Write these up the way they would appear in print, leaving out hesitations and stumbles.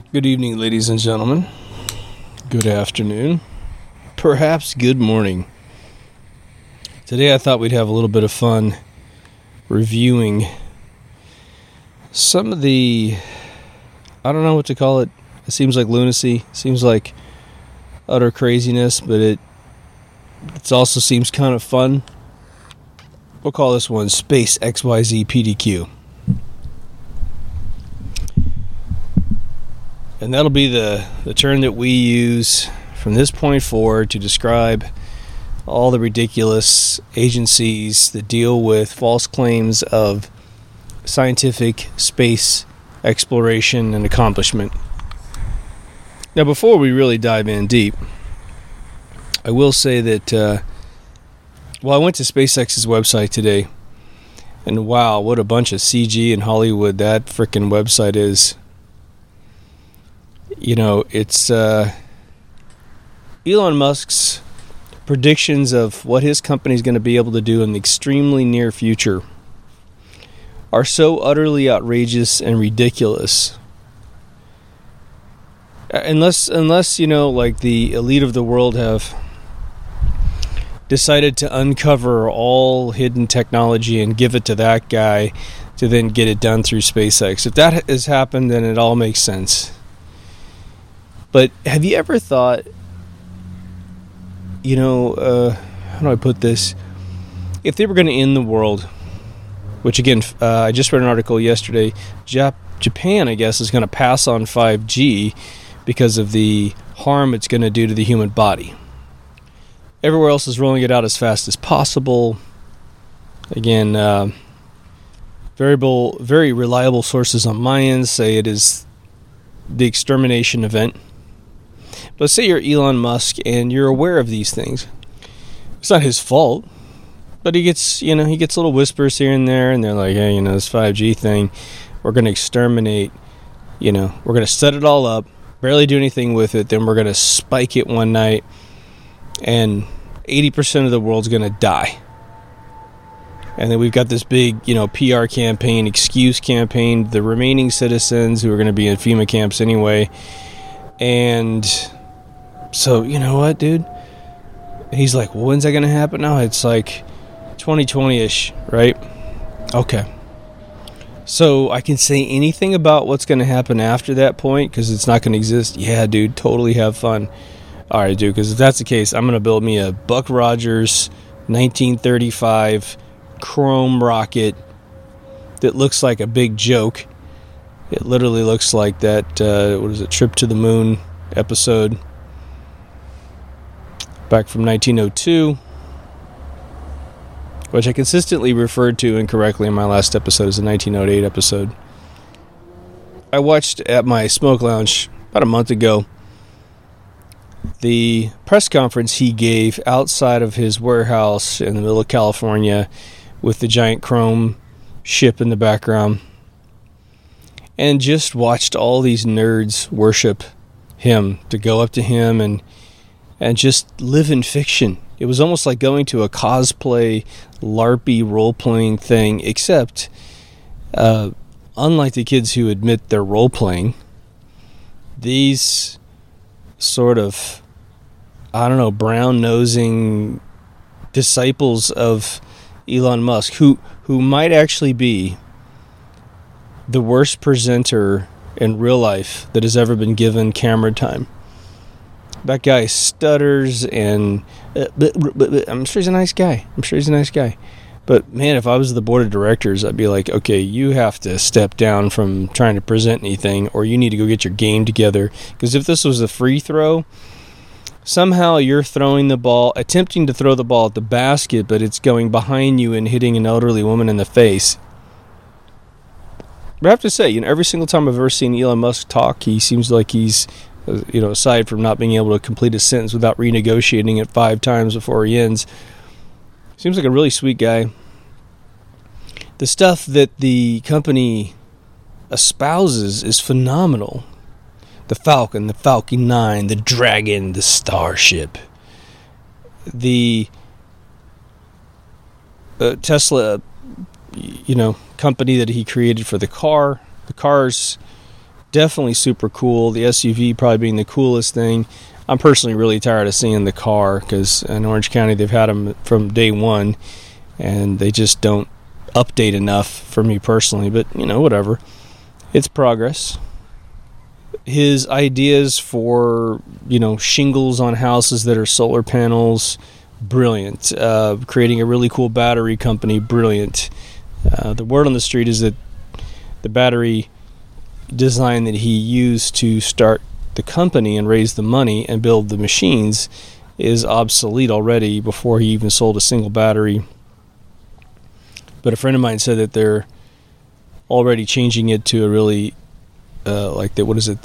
Good evening, ladies and gentlemen. Good afternoon. Perhaps good morning. Today I thought we'd have a little bit of fun reviewing some of the, I don't know what to call it. It seems like lunacy. It seems like utter craziness, but it also seems kind of fun. We'll call this one Space XYZ PDQ. And that'll be the term that we use from this point forward to describe all the ridiculous agencies that deal with false claims of scientific space exploration and accomplishment. Now, before we really dive in deep, I will say that, I went to SpaceX's website today, and wow, what a bunch of CG in Hollywood that frickin' website is. You know, it's Elon Musk's predictions of what his company is going to be able to do in the extremely near future are so utterly outrageous and ridiculous. Unless you know, like the elite of the world have decided to uncover all hidden technology and give it to that guy to then get it done through SpaceX. If that has happened, then it all makes sense. But have you ever thought, how do I put this? If they were going to end the world, which again, I just read an article yesterday, Japan, I guess, is going to pass on 5G because of the harm it's going to do to the human body. Everywhere else is rolling it out as fast as possible. Again, very reliable sources on my end say it is the extermination event. But say you're Elon Musk and you're aware of these things. It's not his fault, but he gets little whispers here and there, and they're like, hey, this 5G thing, we're going to exterminate, we're going to set it all up, barely do anything with it, then we're going to spike it one night, and 80% of the world's going to die. And then we've got this big, PR campaign, excuse campaign, the remaining citizens who are going to be in FEMA camps anyway. And so, you know what, dude? He's like, well, when's that going to happen? No, it's like 2020-ish, right? Okay. So I can say anything about what's going to happen after that point because it's not going to exist. Yeah, dude, totally have fun. All right, dude, because if that's the case, I'm going to build me a Buck Rogers 1935 chrome rocket that looks like a big joke. It literally looks like that, Trip to the Moon episode back from 1902, which I consistently referred to incorrectly in my last episode as the 1908 episode. I watched at my smoke lounge about a month ago the press conference he gave outside of his warehouse in the middle of California with the giant chrome ship in the background, and just watched all these nerds worship him, to go up to him and just live in fiction. It was almost like going to a cosplay, LARPy role-playing thing, except unlike the kids who admit they're role-playing, these sort of, brown-nosing disciples of Elon Musk, who might actually be the worst presenter in real life that has ever been given camera time. That guy stutters, and I'm sure he's a nice guy. But man, if I was the board of directors, I'd be like, okay, you have to step down from trying to present anything, or you need to go get your game together. Because if this was a free throw, somehow you're throwing the ball, attempting to throw the ball at the basket, but it's going behind you and hitting an elderly woman in the face. But I have to say, every single time I've ever seen Elon Musk talk, he seems like he's, aside from not being able to complete a sentence without renegotiating it 5 times before he ends, seems like a really sweet guy. The stuff that the company espouses is phenomenal. The Falcon, the Falcon 9, the Dragon, the Starship. The Tesla, company that he created for the car. The cars definitely super cool. The SUV probably being the coolest thing. I'm personally really tired of seeing the car because in Orange County they've had them from day one, and they just don't update enough for me personally. But whatever. It's progress. His ideas for shingles on houses that are solar panels, brilliant. Creating a really cool battery company, brilliant. The word on the street is that the battery design that he used to start the company and raise the money and build the machines is obsolete already before he even sold a single battery. But a friend of mine said that they're already changing it to a really was it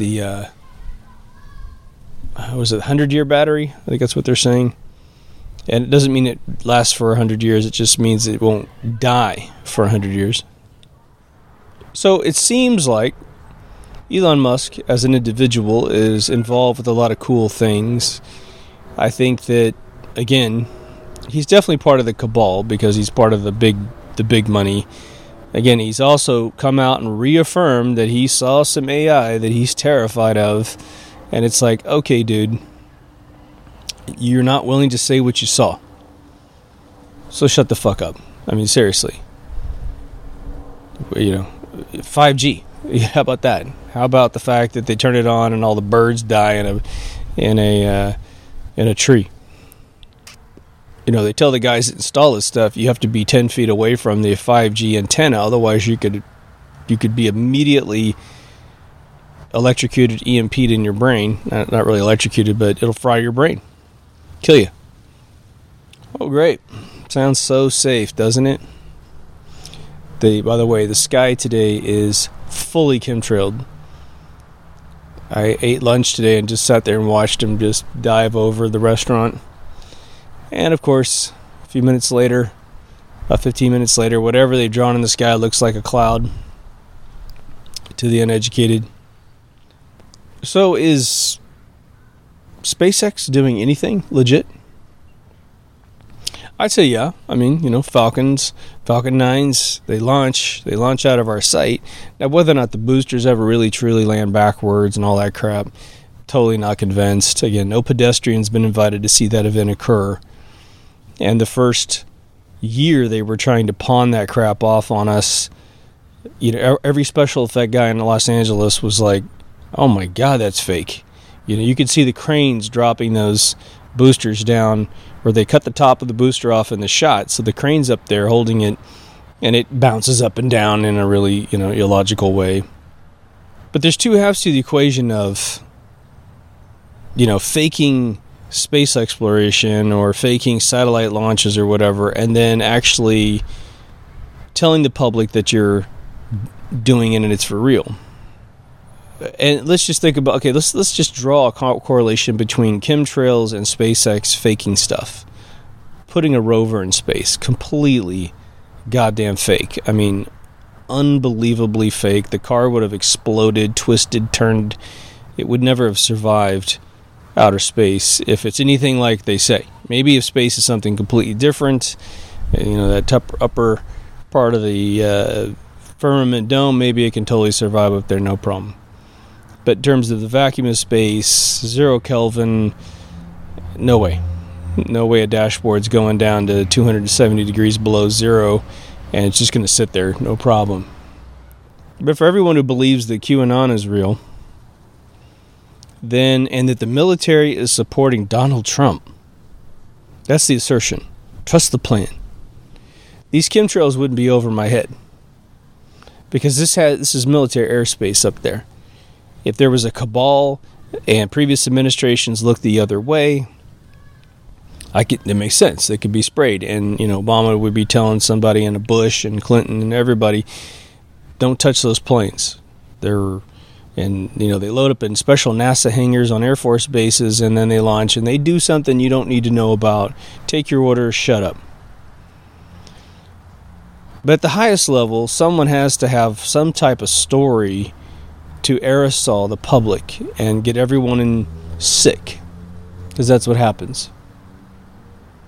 100-year battery? I think that's what they're saying. And it doesn't mean it lasts for 100 years. It just means it won't die for 100 years. So it seems like Elon Musk, as an individual, is involved with a lot of cool things. I think that, again, he's definitely part of the cabal because he's part of the big money. Again, he's also come out and reaffirmed that he saw some AI that he's terrified of. And it's like, okay, dude, you're not willing to say what you saw. So shut the fuck up. I mean, seriously. 5G. How about that? How about the fact that they turn it on and all the birds die in a tree? They tell the guys that install this stuff you have to be 10 feet away from the 5G antenna, otherwise you could be immediately electrocuted, EMP'd in your brain. Not really electrocuted, but it'll fry your brain, kill you. Oh, great! Sounds so safe, doesn't it? By the way, the sky today is fully chemtrailed. I ate lunch today and just sat there and watched them just dive over the restaurant. And of course, a few minutes later, about 15 minutes later, whatever they've drawn in the sky looks like a cloud to the uneducated. So is SpaceX doing anything legit? I'd say yeah. I mean, Falcon 9s, they launch out of our sight. Now, whether or not the boosters ever really truly land backwards and all that crap, totally not convinced. Again, no pedestrians been invited to see that event occur. And the first year they were trying to pawn that crap off on us. Every special effect guy in Los Angeles was like, oh my God, that's fake. You could see the cranes dropping those boosters down, where they cut the top of the booster off in the shot, so the crane's up there holding it, and it bounces up and down in a really, illogical way. But there's two halves to the equation of, faking space exploration or faking satellite launches or whatever, and then actually telling the public that you're doing it and it's for real. And let's just think about, let's just draw a correlation between chemtrails and SpaceX faking stuff. Putting a rover in space, completely goddamn fake. I mean, unbelievably fake. The car would have exploded, twisted, turned. It would never have survived outer space if it's anything like they say. Maybe if space is something completely different, that upper part of the firmament dome, maybe it can totally survive up there, no problem. But in terms of the vacuum of space, 0 Kelvin, no way. No way a dashboard's going down to 270 degrees below zero, and it's just going to sit there, no problem. But for everyone who believes that QAnon is real, and that the military is supporting Donald Trump, that's the assertion. Trust the plan. These chemtrails wouldn't be over my head, because this is military airspace up there. If there was a cabal and previous administrations looked the other way, it makes sense. They could be sprayed. And, Obama would be telling somebody in a Bush and Clinton and everybody, don't touch those planes. They load up in special NASA hangars on Air Force bases, and then they launch, and they do something you don't need to know about. Take your orders, shut up. But at the highest level, someone has to have some type of story to aerosol the public and get everyone sick, because that's what happens.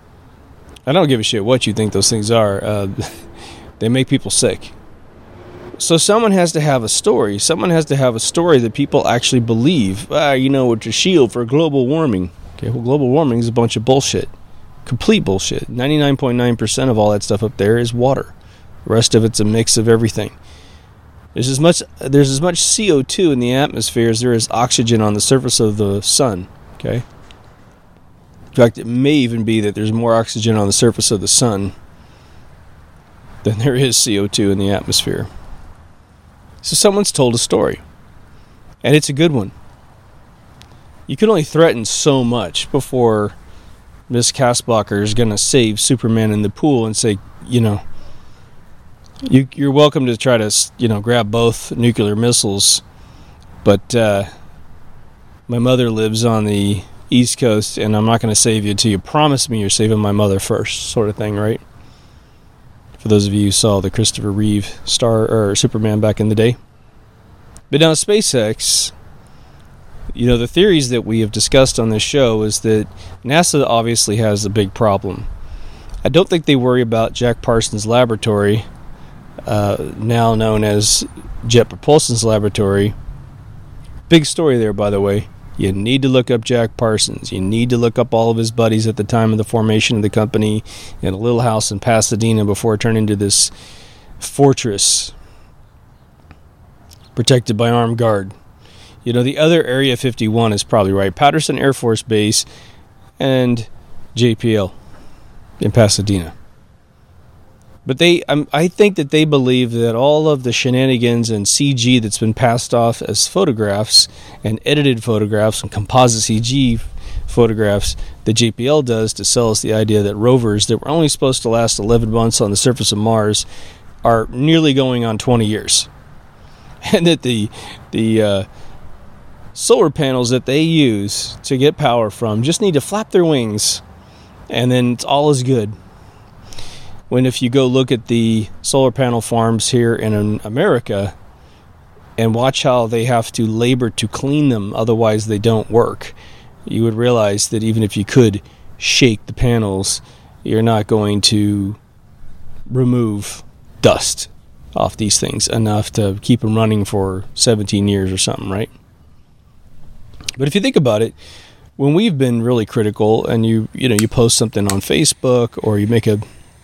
I don't give a shit what you think those things are. They make people sick. So someone has to have a story. Someone has to have a story that people actually believe. It's a shield for global warming. Okay, well, global warming is a bunch of bullshit. Complete bullshit. 99.9% of all that stuff up there is water. The rest of it's a mix of everything. There's as much CO2 in the atmosphere as there is oxygen on the surface of the sun. Okay? In fact, it may even be that there's more oxygen on the surface of the sun than there is CO2 in the atmosphere. So someone's told a story. And it's a good one. You can only threaten so much before Miss Kasbacher is going to save Superman in the pool and say, you're welcome to try to, grab both nuclear missiles. But my mother lives on the East Coast, and I'm not going to save you until you promise me you're saving my mother first, sort of thing, right? For those of you who saw the Christopher Reeve Superman back in the day. But now SpaceX, the theories that we have discussed on this show is that NASA obviously has a big problem. I don't think they worry about Jack Parsons' laboratory, now known as Jet Propulsion's laboratory. Big story there, by the way. You need to look up Jack Parsons. You need to look up all of his buddies at the time of the formation of the company in a little house in Pasadena before it turned into this fortress protected by armed guard. The other Area 51 is probably right. Patterson Air Force Base and JPL in Pasadena. But I think that they believe that all of the shenanigans and CG that's been passed off as photographs and edited photographs and composite CG photographs that JPL does to sell us the idea that rovers that were only supposed to last 11 months on the surface of Mars are nearly going on 20 years. And that the solar panels that they use to get power from just need to flap their wings and then it's all is good. When if you go look at the solar panel farms here in America and watch how they have to labor to clean them, otherwise they don't work, you would realize that even if you could shake the panels, you're not going to remove dust off these things enough to keep them running for 17 years or something, right? But if you think about it, when we've been really critical and you post something on Facebook or you make a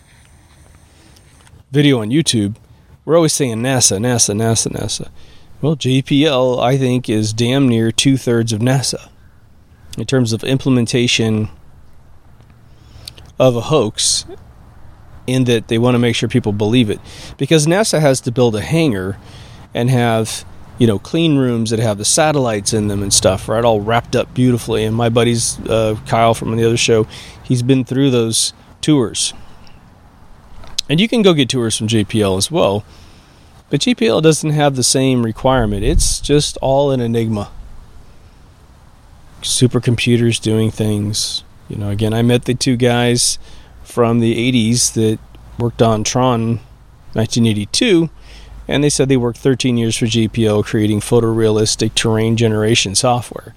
video on YouTube, we're always saying NASA, NASA, NASA, NASA. Well, JPL, I think, is damn near 2/3 of NASA in terms of implementation of a hoax, in that they want to make sure people believe it. Because NASA has to build a hangar and have, clean rooms that have the satellites in them and stuff, right, all wrapped up beautifully. And my buddy's Kyle from the other show, he's been through those tours. And you can go get tours from JPL as well. But JPL doesn't have the same requirement. It's just all an enigma. Supercomputers doing things. Again, I met the two guys from the 80s that worked on Tron 1982. And they said they worked 13 years for JPL creating photorealistic terrain generation software.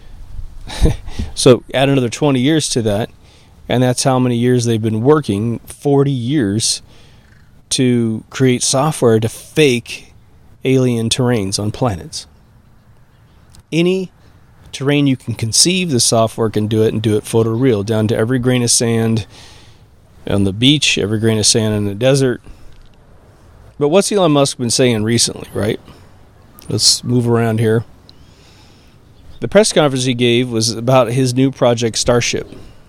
So add another 20 years to that. And that's how many years they've been working, 40 years, to create software to fake alien terrains on planets. Any terrain you can conceive, the software can do it and do it photoreal, down to every grain of sand on the beach, every grain of sand in the desert. But what's Elon Musk been saying recently, right? Let's move around here. The press conference he gave was about his new project, Starship.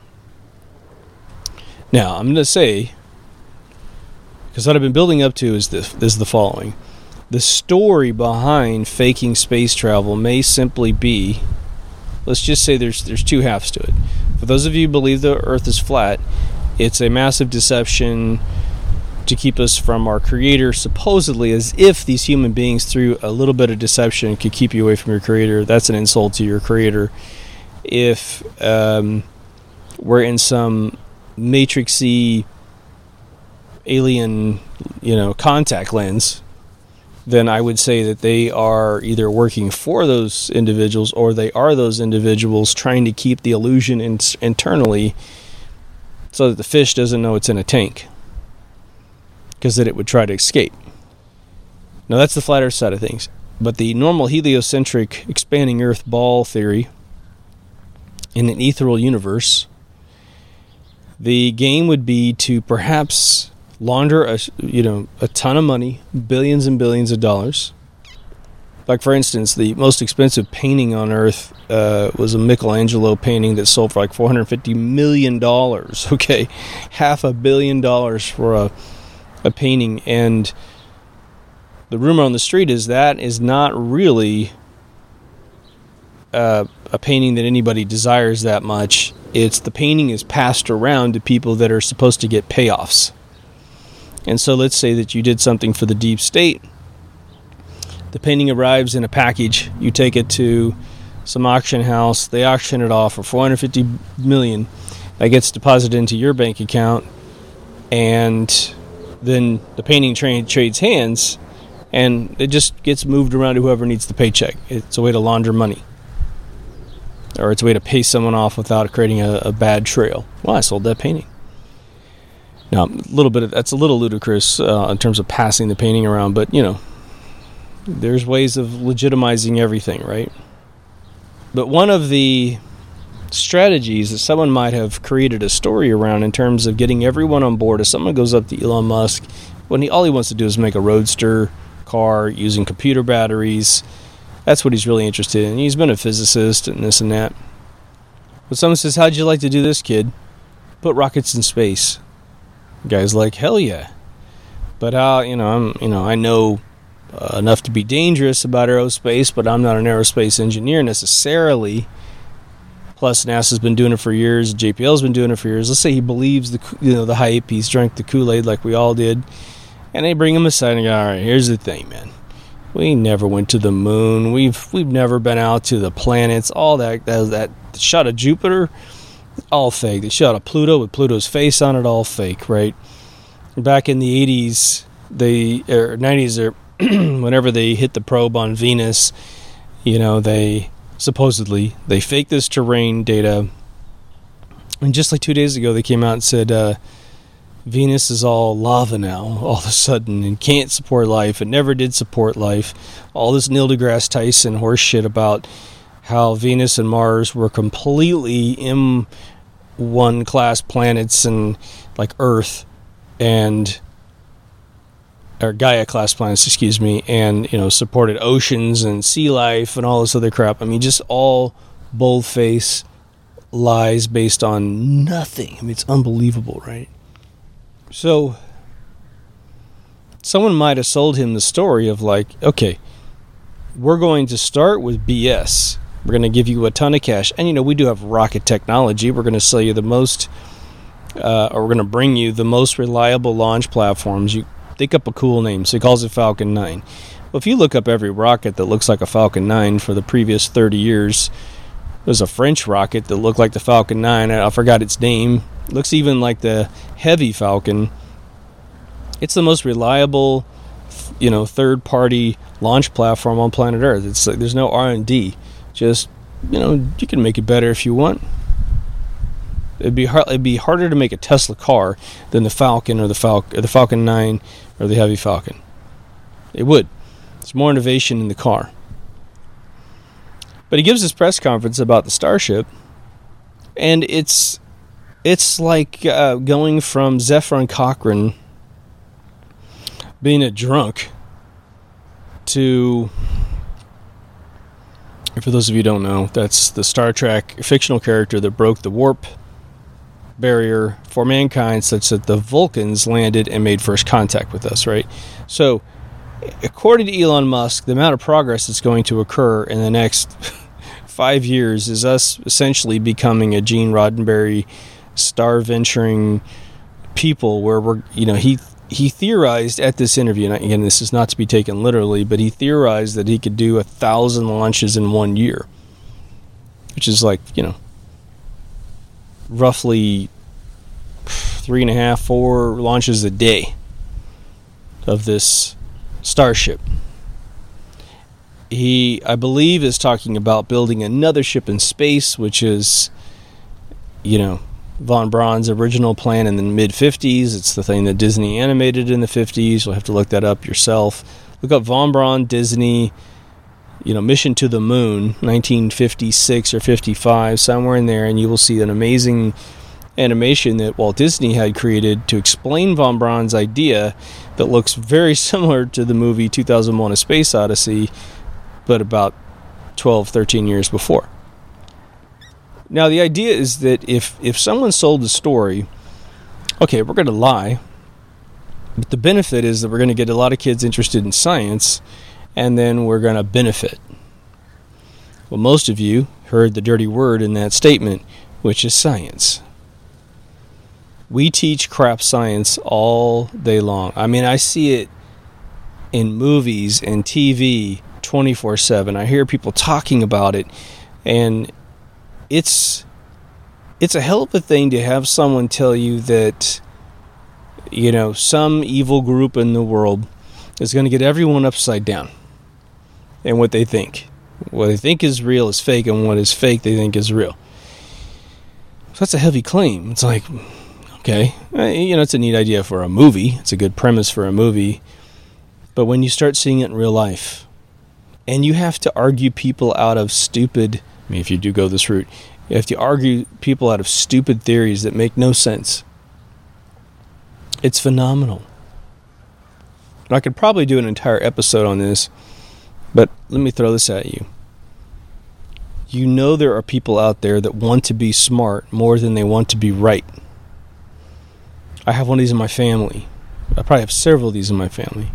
Now, I'm going to say, because what I've been building up to is the following. The story behind faking space travel may simply be, let's just say there's two halves to it. For those of you who believe the Earth is flat, it's a massive deception to keep us from our Creator, supposedly, as if these human beings, through a little bit of deception, could keep you away from your Creator. That's an insult to your Creator. If we're in some matrixy alien, contact lens, then I would say that they are either working for those individuals or they are those individuals trying to keep the illusion internally so that the fish doesn't know it's in a tank, because then it would try to escape. Now that's the flat Earth side of things. But the normal heliocentric expanding Earth ball theory in an ethereal universe, the game would be to perhaps launder a ton of money, billions and billions of dollars. Like, for instance, the most expensive painting on Earth was a Michelangelo painting that sold for like $450 million. Okay, $500 million for a painting. And the rumor on the street is that is not really a painting that anybody desires that much. It's the painting is passed around to people that are supposed to get payoffs. And so let's say that you did something for the deep state. The painting arrives in a package. You take it to some auction house. They auction it off for $450 million. That gets deposited into your bank account. And then the painting trades hands. And it just gets moved around to whoever needs the paycheck. It's a way to launder money. Or it's a way to pay someone off without creating a bad trail. Well, I sold that painting. Now, that's a little ludicrous in terms of passing the painting around. But, there's ways of legitimizing everything, right? But one of the strategies that someone might have created a story around in terms of getting everyone on board, if someone goes up to Elon Musk, all he wants to do is make a roadster car using computer batteries. That's what he's really interested in. He's been a physicist and this and that. But someone says, how'd you like to do this, kid? Put rockets in space. The guy's like, hell yeah. But I know enough to be dangerous about aerospace, but I'm not an aerospace engineer necessarily. Plus, NASA's been doing it for years. JPL's been doing it for years. Let's say he believes the hype. He's drank the Kool-Aid like we all did. And they bring him aside and go, all right, here's the thing, man. We never went to the moon. We've never been out to the planets. All that shot of Jupiter, all fake. They shot of Pluto with Pluto's face on it, all fake, right? Back in the 80s, 90s, whenever they hit the probe on Venus, they supposedly faked this terrain data. And just like 2 days ago, they came out and said, Venus is all lava now, all of a sudden, and can't support life. It never did support life. All this Neil deGrasse Tyson horse shit about how Venus and Mars were completely M1 class planets and like Earth or Gaia class planets, and supported oceans and sea life and all this other crap. I mean, just all bold-faced lies based on nothing. I mean, it's unbelievable, right? So, someone might have sold him the story of like, okay, we're going to start with BS. We're going to give you a ton of cash. And, we do have rocket technology. We're going to sell you the most, or we're going to bring you the most reliable launch platforms. You think up a cool name. So he calls it Falcon 9. Well, if you look up every rocket that looks like a Falcon 9 for the previous 30 years, there's a French rocket that looked like the Falcon 9. I forgot its name. It looks even like the Heavy Falcon. It's the most reliable, third-party launch platform on planet Earth. It's like there's no R&D. Just, you can make it better if you want. It'd be harder to make a Tesla car than the Falcon or the Falcon 9 or the Heavy Falcon. It would. There's more innovation in the car. But he gives this press conference about the Starship, and it's like going from Zefron Cochrane being a drunk to, for those of you who don't know, that's the Star Trek fictional character that broke the warp barrier for mankind such that the Vulcans landed and made first contact with us, right? So, according to Elon Musk, the amount of progress that's going to occur in the next 5 years is us essentially becoming a Gene Roddenberry star-venturing people where we're, he theorized at this interview, and again, this is not to be taken literally, but he theorized that he could do 1,000 launches in 1 year, which is like, roughly 3.5, 4 launches a day of this Starship. He, I believe, is talking about building another ship in space, which is, Von Braun's original plan in the mid-50s. It's the thing that Disney animated in the 50s. You'll have to look that up yourself. Look up Von Braun, Disney, Mission to the Moon, 1956 or 55, somewhere in there, and you will see an amazing animation that Walt Disney had created to explain Von Braun's idea that looks very similar to the movie 2001: A Space Odyssey, but about 12, 13 years before. Now, the idea is that if someone sold the story, okay, we're going to lie, but the benefit is that we're going to get a lot of kids interested in science, and then we're going to benefit. Well, most of you heard the dirty word in that statement, which is science. We teach crap science all day long. I mean, I see it in movies and TV 24/7. I hear people talking about it, and it's a hell of a thing to have someone tell you that, some evil group in the world is going to get everyone upside down. And what they think. What they think is real is fake, and what is fake they think is real. So that's a heavy claim. It's like, okay, it's a neat idea for a movie. It's a good premise for a movie. But when you start seeing it in real life, and you have to argue people out of stupid, if you do go this route, you have to argue people out of stupid theories that make no sense. It's phenomenal. And I could probably do an entire episode on this, but let me throw this at you. There are people out there that want to be smart more than they want to be right. I have one of these in my family. I probably have several of these in my family.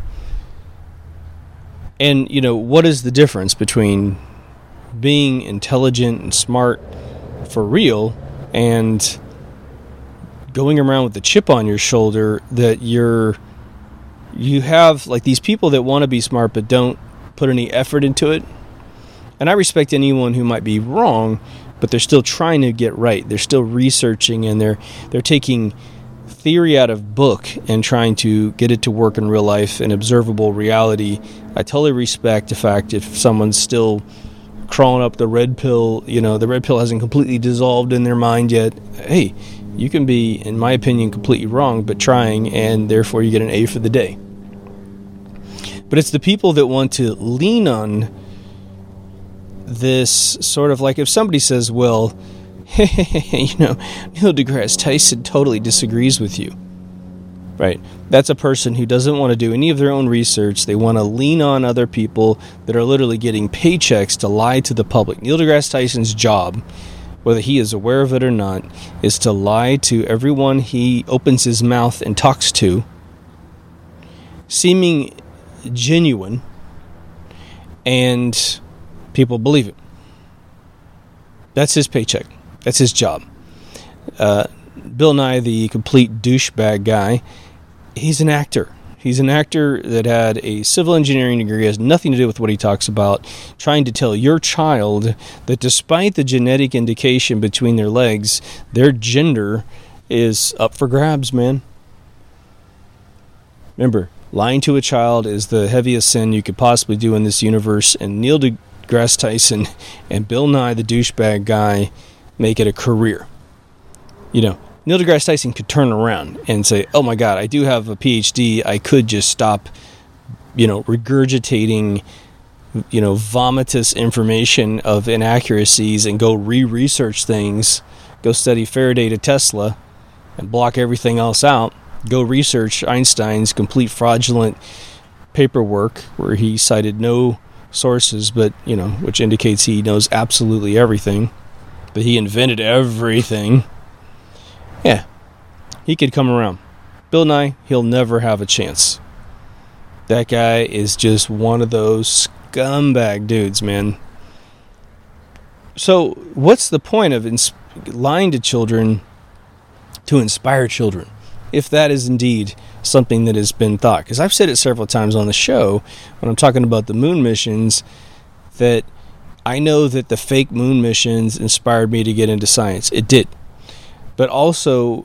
And, what is the difference between being intelligent and smart for real and going around with the chip on your shoulder that you have, like, these people that want to be smart but don't put any effort into it? And I respect anyone who might be wrong, but they're still trying to get right. They're still researching, and they're taking theory out of book and trying to get it to work in real life in observable reality. I totally respect the fact if someone's still crawling up the red pill, the red pill hasn't completely dissolved in their mind yet. Hey, you can be, in my opinion, completely wrong, but trying, and therefore you get an A for the day. But it's the people that want to lean on this sort of, like, if somebody says, well, Neil deGrasse Tyson totally disagrees with you. Right? That's a person who doesn't want to do any of their own research. They want to lean on other people that are literally getting paychecks to lie to the public. Neil deGrasse Tyson's job, whether he is aware of it or not, is to lie to everyone he opens his mouth and talks to, seeming genuine, and people believe it. That's his paycheck. That's his job. Bill Nye, the complete douchebag guy, he's an actor. He's an actor that had a civil engineering degree, has nothing to do with what he talks about, trying to tell your child that despite the genetic indication between their legs, their gender is up for grabs, man. Remember, lying to a child is the heaviest sin you could possibly do in this universe, and Neil deGrasse Tyson and Bill Nye, the douchebag guy, make it a career. Neil deGrasse Tyson could turn around and say, oh my God, I do have a PhD. I could just stop, regurgitating, vomitous information of inaccuracies and go re-research things, go study Faraday to Tesla and block everything else out, go research Einstein's complete fraudulent paperwork where he cited no sources, but, which indicates he knows absolutely everything, that he invented everything. Yeah, he could come around. Bill Nye, he'll never have a chance. That guy is just one of those scumbag dudes, man. So, what's the point of lying to children to inspire children, if that is indeed something that has been thought? Because I've said it several times on the show when I'm talking about the moon missions, that I know that the fake moon missions inspired me to get into science. It did. But also,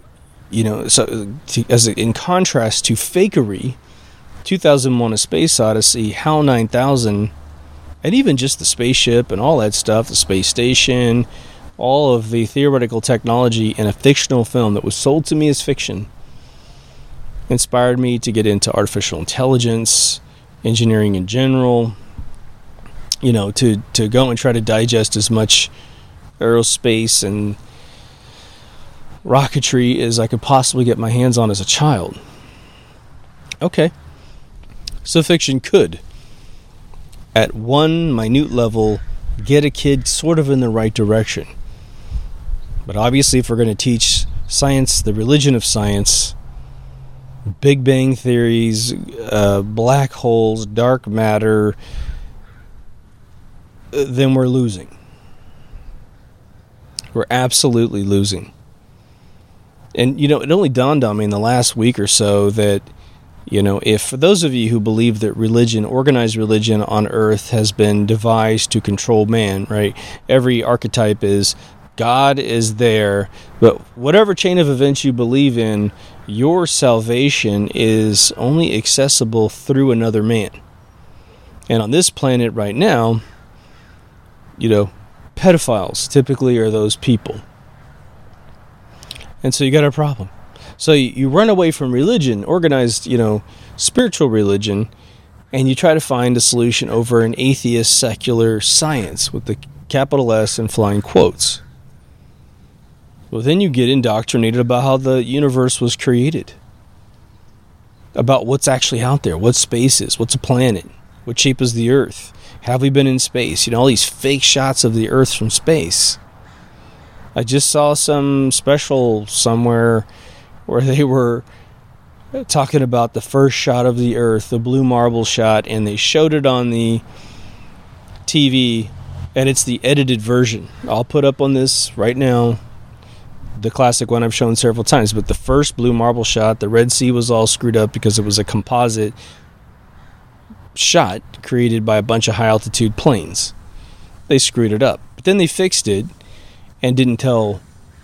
in contrast to fakery, 2001: A Space Odyssey, HAL 9000, and even just the spaceship and all that stuff, the space station, all of the theoretical technology in a fictional film that was sold to me as fiction, inspired me to get into artificial intelligence engineering in general, to go and try to digest as much aerospace and rocketry as I could possibly get my hands on as a child. Okay. So fiction could, at one minute level, get a kid sort of in the right direction. But obviously, if we're going to teach science, the religion of science, Big Bang theories, black holes, dark matter, then we're losing. We're absolutely losing. And, it only dawned on me in the last week or so that, if for those of you who believe that religion, organized religion on earth has been devised to control man, right? Every archetype is God is there, but whatever chain of events you believe in, your salvation is only accessible through another man. And on this planet right now, pedophiles typically are those people. And so you got a problem. So you run away from religion, organized, spiritual religion, and you try to find a solution over an atheist secular science with the capital S and flying quotes. Well, then you get indoctrinated about how the universe was created, about what's actually out there, what space is, what's a planet, what shape is the Earth, have we been in space, all these fake shots of the Earth from space. I just saw some special somewhere where they were talking about the first shot of the Earth, the blue marble shot, and they showed it on the TV, and it's the edited version. I'll put up on this right now the classic one I've shown several times, but the first blue marble shot, the Red Sea was all screwed up because it was a composite shot created by a bunch of high-altitude planes. They screwed it up. But then they fixed it and didn't tell,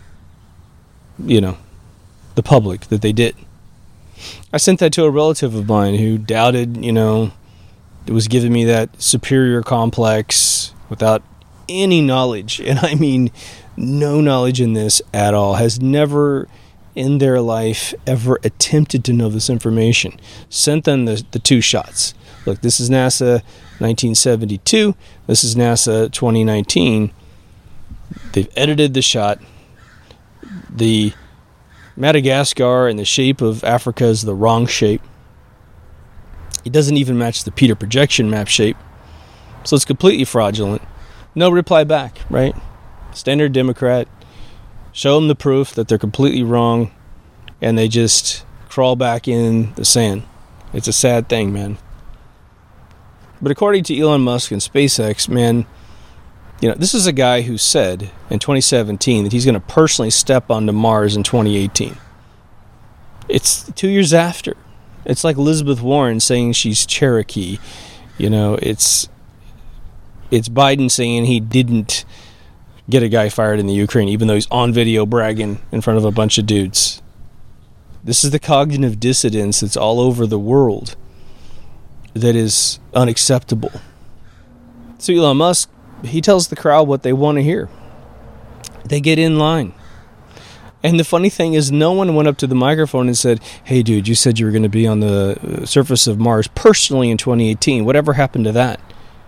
the public that they did. I sent that to a relative of mine who doubted, it was giving me that superior complex without any knowledge, and I mean no knowledge in this at all, has never in their life ever attempted to know this information. Sent them the two shots. Look, this is NASA 1972, this is NASA 2019. They've edited the shot. The Madagascar and the shape of Africa is the wrong shape. It doesn't even match the Peter projection map shape. So it's completely fraudulent. No reply back, right? Standard Democrat. Show them the proof that they're completely wrong, and they just crawl back in the sand. It's a sad thing, man. But according to Elon Musk and SpaceX, man, this is a guy who said in 2017 that he's going to personally step onto Mars in 2018. It's 2 years after. It's like Elizabeth Warren saying she's Cherokee. It's Biden saying he didn't get a guy fired in the Ukraine, even though he's on video bragging in front of a bunch of dudes. This is the cognitive dissonance that's all over the world that is unacceptable. So Elon Musk, he tells the crowd what they want to hear. They get in line. And the funny thing is, no one went up to the microphone and said, "Hey, dude, you said you were going to be on the surface of Mars personally in 2018. Whatever happened to that?"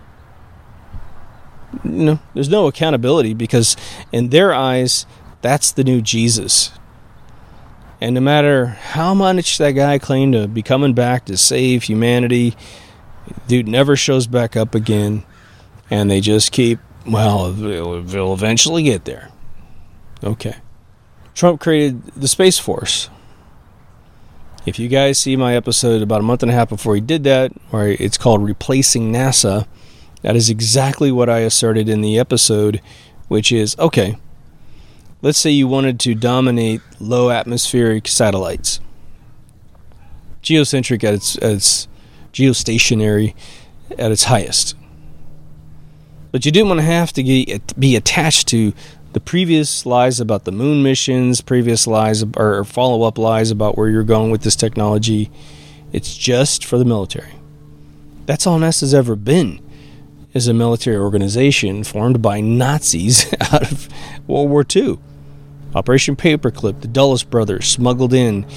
There's no accountability, because in their eyes, that's the new Jesus. And no matter how much that guy claimed to be coming back to save humanity, dude never shows back up again. And they just keep, they'll eventually get there. Okay. Trump created the Space Force. If you guys see my episode about a month and a half before he did that, where it's called Replacing NASA, that is exactly what I asserted in the episode, which is, okay, let's say you wanted to dominate low atmospheric satellites. Geocentric at its geostationary at its highest. But you didn't want to have to be attached to the previous lies about the moon missions, previous lies or follow-up lies about where you're going with this technology. It's just for the military. That's all NASA's ever been, is a military organization formed by Nazis out of World War II. Operation Paperclip, the Dulles brothers smuggled in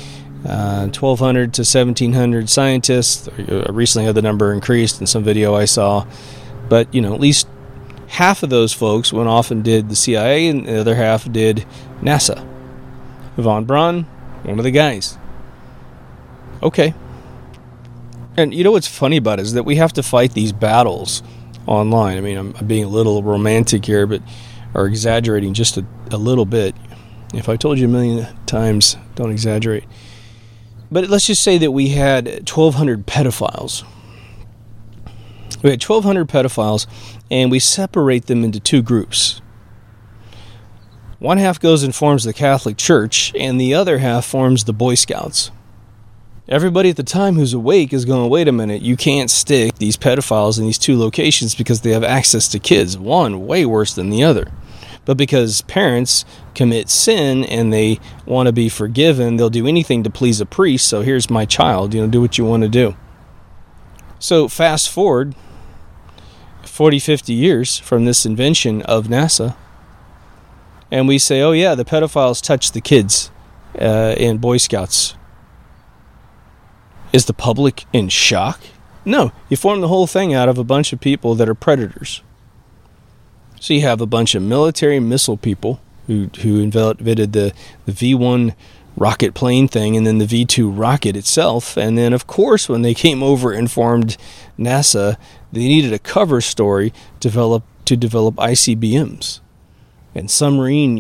1,200 to 1,700 scientists. I recently had the number increased in some video I saw. But, at least half of those folks went off and did the CIA, and the other half did NASA. Von Braun, one of the guys. Okay. And what's funny about it is that we have to fight these battles online. I mean, I'm being a little romantic here, or exaggerating just a little bit. If I told you a million times, don't exaggerate. But let's just say that we had 1,200 pedophiles. We had 1,200 pedophiles, and we separate them into two groups. One half goes and forms the Catholic Church, and the other half forms the Boy Scouts. Everybody at the time who's awake is going, wait a minute, you can't stick these pedophiles in these two locations because they have access to kids. One way worse than the other. But because parents commit sin and they want to be forgiven, they'll do anything to please a priest. So here's my child, do what you want to do. So fast forward 40, 50 years from this invention of NASA, and we say, oh yeah, the pedophiles touch the kids in Boy Scouts. Is the public in shock? No, you form the whole thing out of a bunch of people that are predators. So you have a bunch of military missile people who invented the V-1 rocket plane thing and then the V-2 rocket itself. And then, of course, when they came over and formed NASA, they needed a cover story to develop ICBMs and submarine,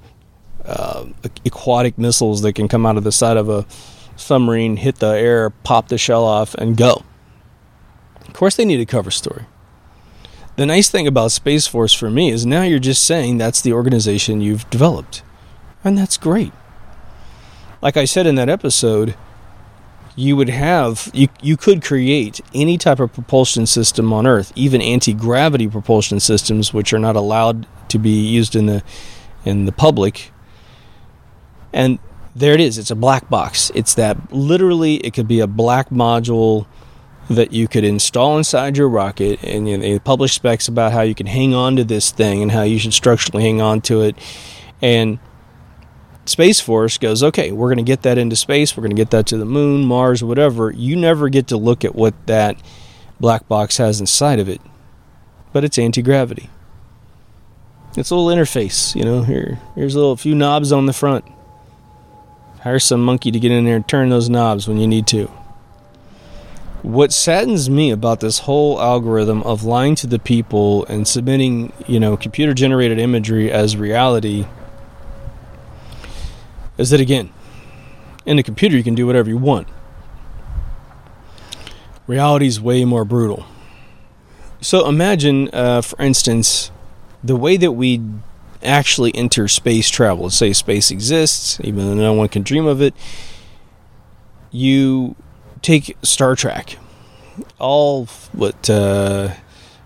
aquatic missiles that can come out of the side of a submarine, hit the air, pop the shell off, and go. Of course, they need a cover story. The nice thing about Space Force for me is now you're just saying that's the organization you've developed. And that's great. Like I said in that episode, you could create any type of propulsion system on Earth, even anti-gravity propulsion systems, which are not allowed to be used in the public. And there it is. It's a black box. It's that literally it could be a black module that you could install inside your rocket, and they publish specs about how you can hang on to this thing and how you should structurally hang on to it. And Space Force goes, okay, we're going to get that into space. We're going to get that to the moon, Mars, whatever. You never get to look at what that black box has inside of it. But it's anti-gravity. It's a little interface, Here's a few knobs on the front. Hire some monkey to get in there and turn those knobs when you need to. What saddens me about this whole algorithm of lying to the people and submitting, computer-generated imagery as reality is that, again, in a computer you can do whatever you want. Reality is way more brutal. So imagine, for instance, the way that we actually enter space travel. Let's say space exists, even though no one can dream of it. You take Star Trek, all 5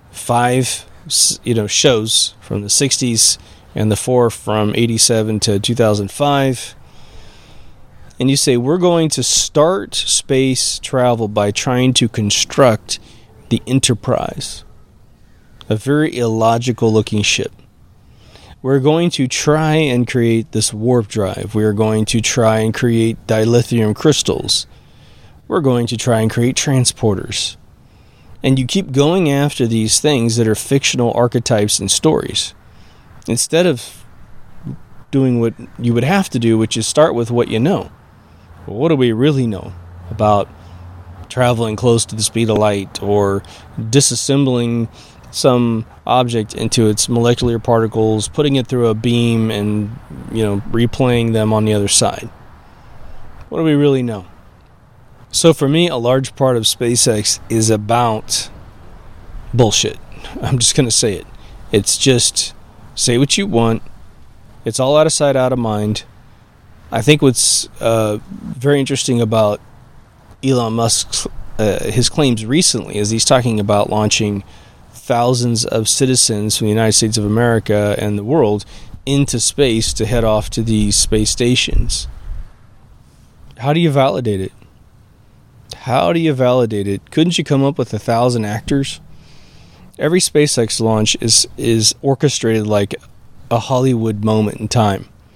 shows from the 60s and the 4 from 87 to 2005, and you say we're going to start space travel by trying to construct the Enterprise, a very illogical looking ship. We're going to try and create this warp drive. We are going to try and create dilithium crystals. We're going to try and create transporters. And you keep going after these things that are fictional archetypes and stories, instead of doing what you would have to do, which is start with what you know. Well, what do we really know about traveling close to the speed of light, or disassembling some object into its molecular particles, putting it through a beam, and replaying them on the other side? What do we really know? So for me, a large part of SpaceX is about bullshit. I'm just going to say it. It's just say what you want. It's all out of sight, out of mind. I think what's very interesting about Elon Musk's his claims recently is he's talking about launching thousands of citizens from the United States of America and the world into space to head off to these space stations. How do you validate it? How do you validate it? Couldn't you come up with 1,000 actors? Every SpaceX launch is orchestrated like a Hollywood moment in time.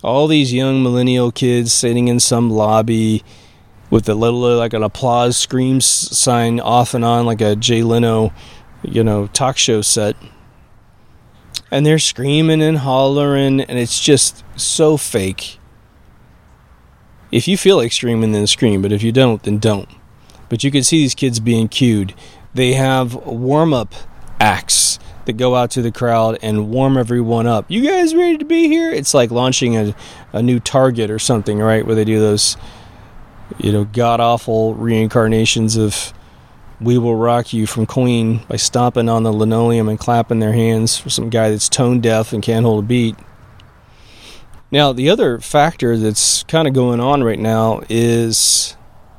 All these young millennial kids sitting in some lobby with a little, like an applause scream sign off and on, like a Jay Leno, talk show set. And they're screaming and hollering, and it's just so fake. If you feel like screaming, then scream. But if you don't, then don't. But you can see these kids being cued. They have warm-up acts that go out to the crowd and warm everyone up. You guys ready to be here? It's like launching a new Target or something, right? Where they do those, god-awful reincarnations of We Will Rock You from Queen by stomping on the linoleum and clapping their hands for some guy that's tone deaf and can't hold a beat. Now, the other factor that's kind of going on right now is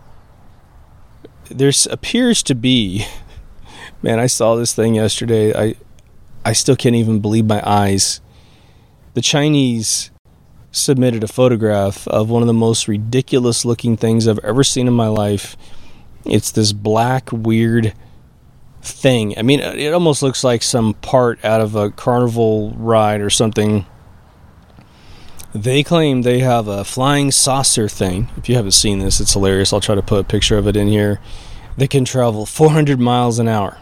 there appears to be, man, I saw this thing yesterday. I still can't even believe my eyes. The Chinese submitted a photograph of one of the most ridiculous looking things I've ever seen in my life. It's this black, weird thing. I mean, it almost looks like some part out of a carnival ride or something. They claim they have a flying saucer thing. If you haven't seen this, it's hilarious. I'll try to put a picture of it in here. They can travel 400 miles an hour.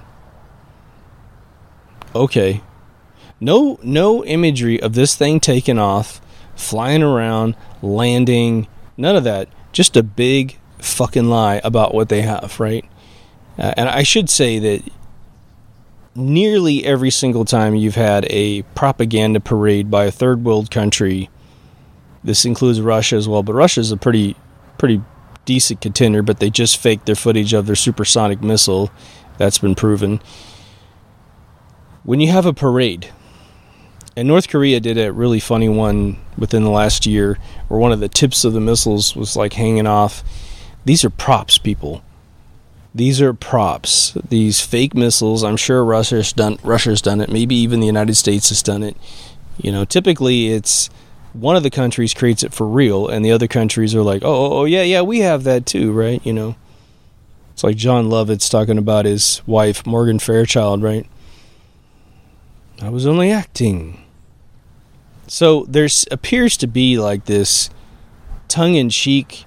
Okay. No imagery of this thing taking off, flying around, landing, none of that. Just a big fucking lie about what they have, right? And I should say that nearly every single time you've had a propaganda parade by a third world country, this includes Russia as well, but Russia's a pretty decent contender, but they just faked their footage of their supersonic missile. That's been proven. When you have a parade, and North Korea did a really funny one within the last year, where one of the tips of the missiles was like hanging off. These are props, people. These are props. These fake missiles, I'm sure Russia's done it. Maybe even the United States has done it. Typically it's one of the countries creates it for real, and the other countries are like, oh, yeah, we have that too, right? It's like John Lovitz talking about his wife, Morgan Fairchild, right? I was only acting. So there appears to be like this tongue-in-cheek,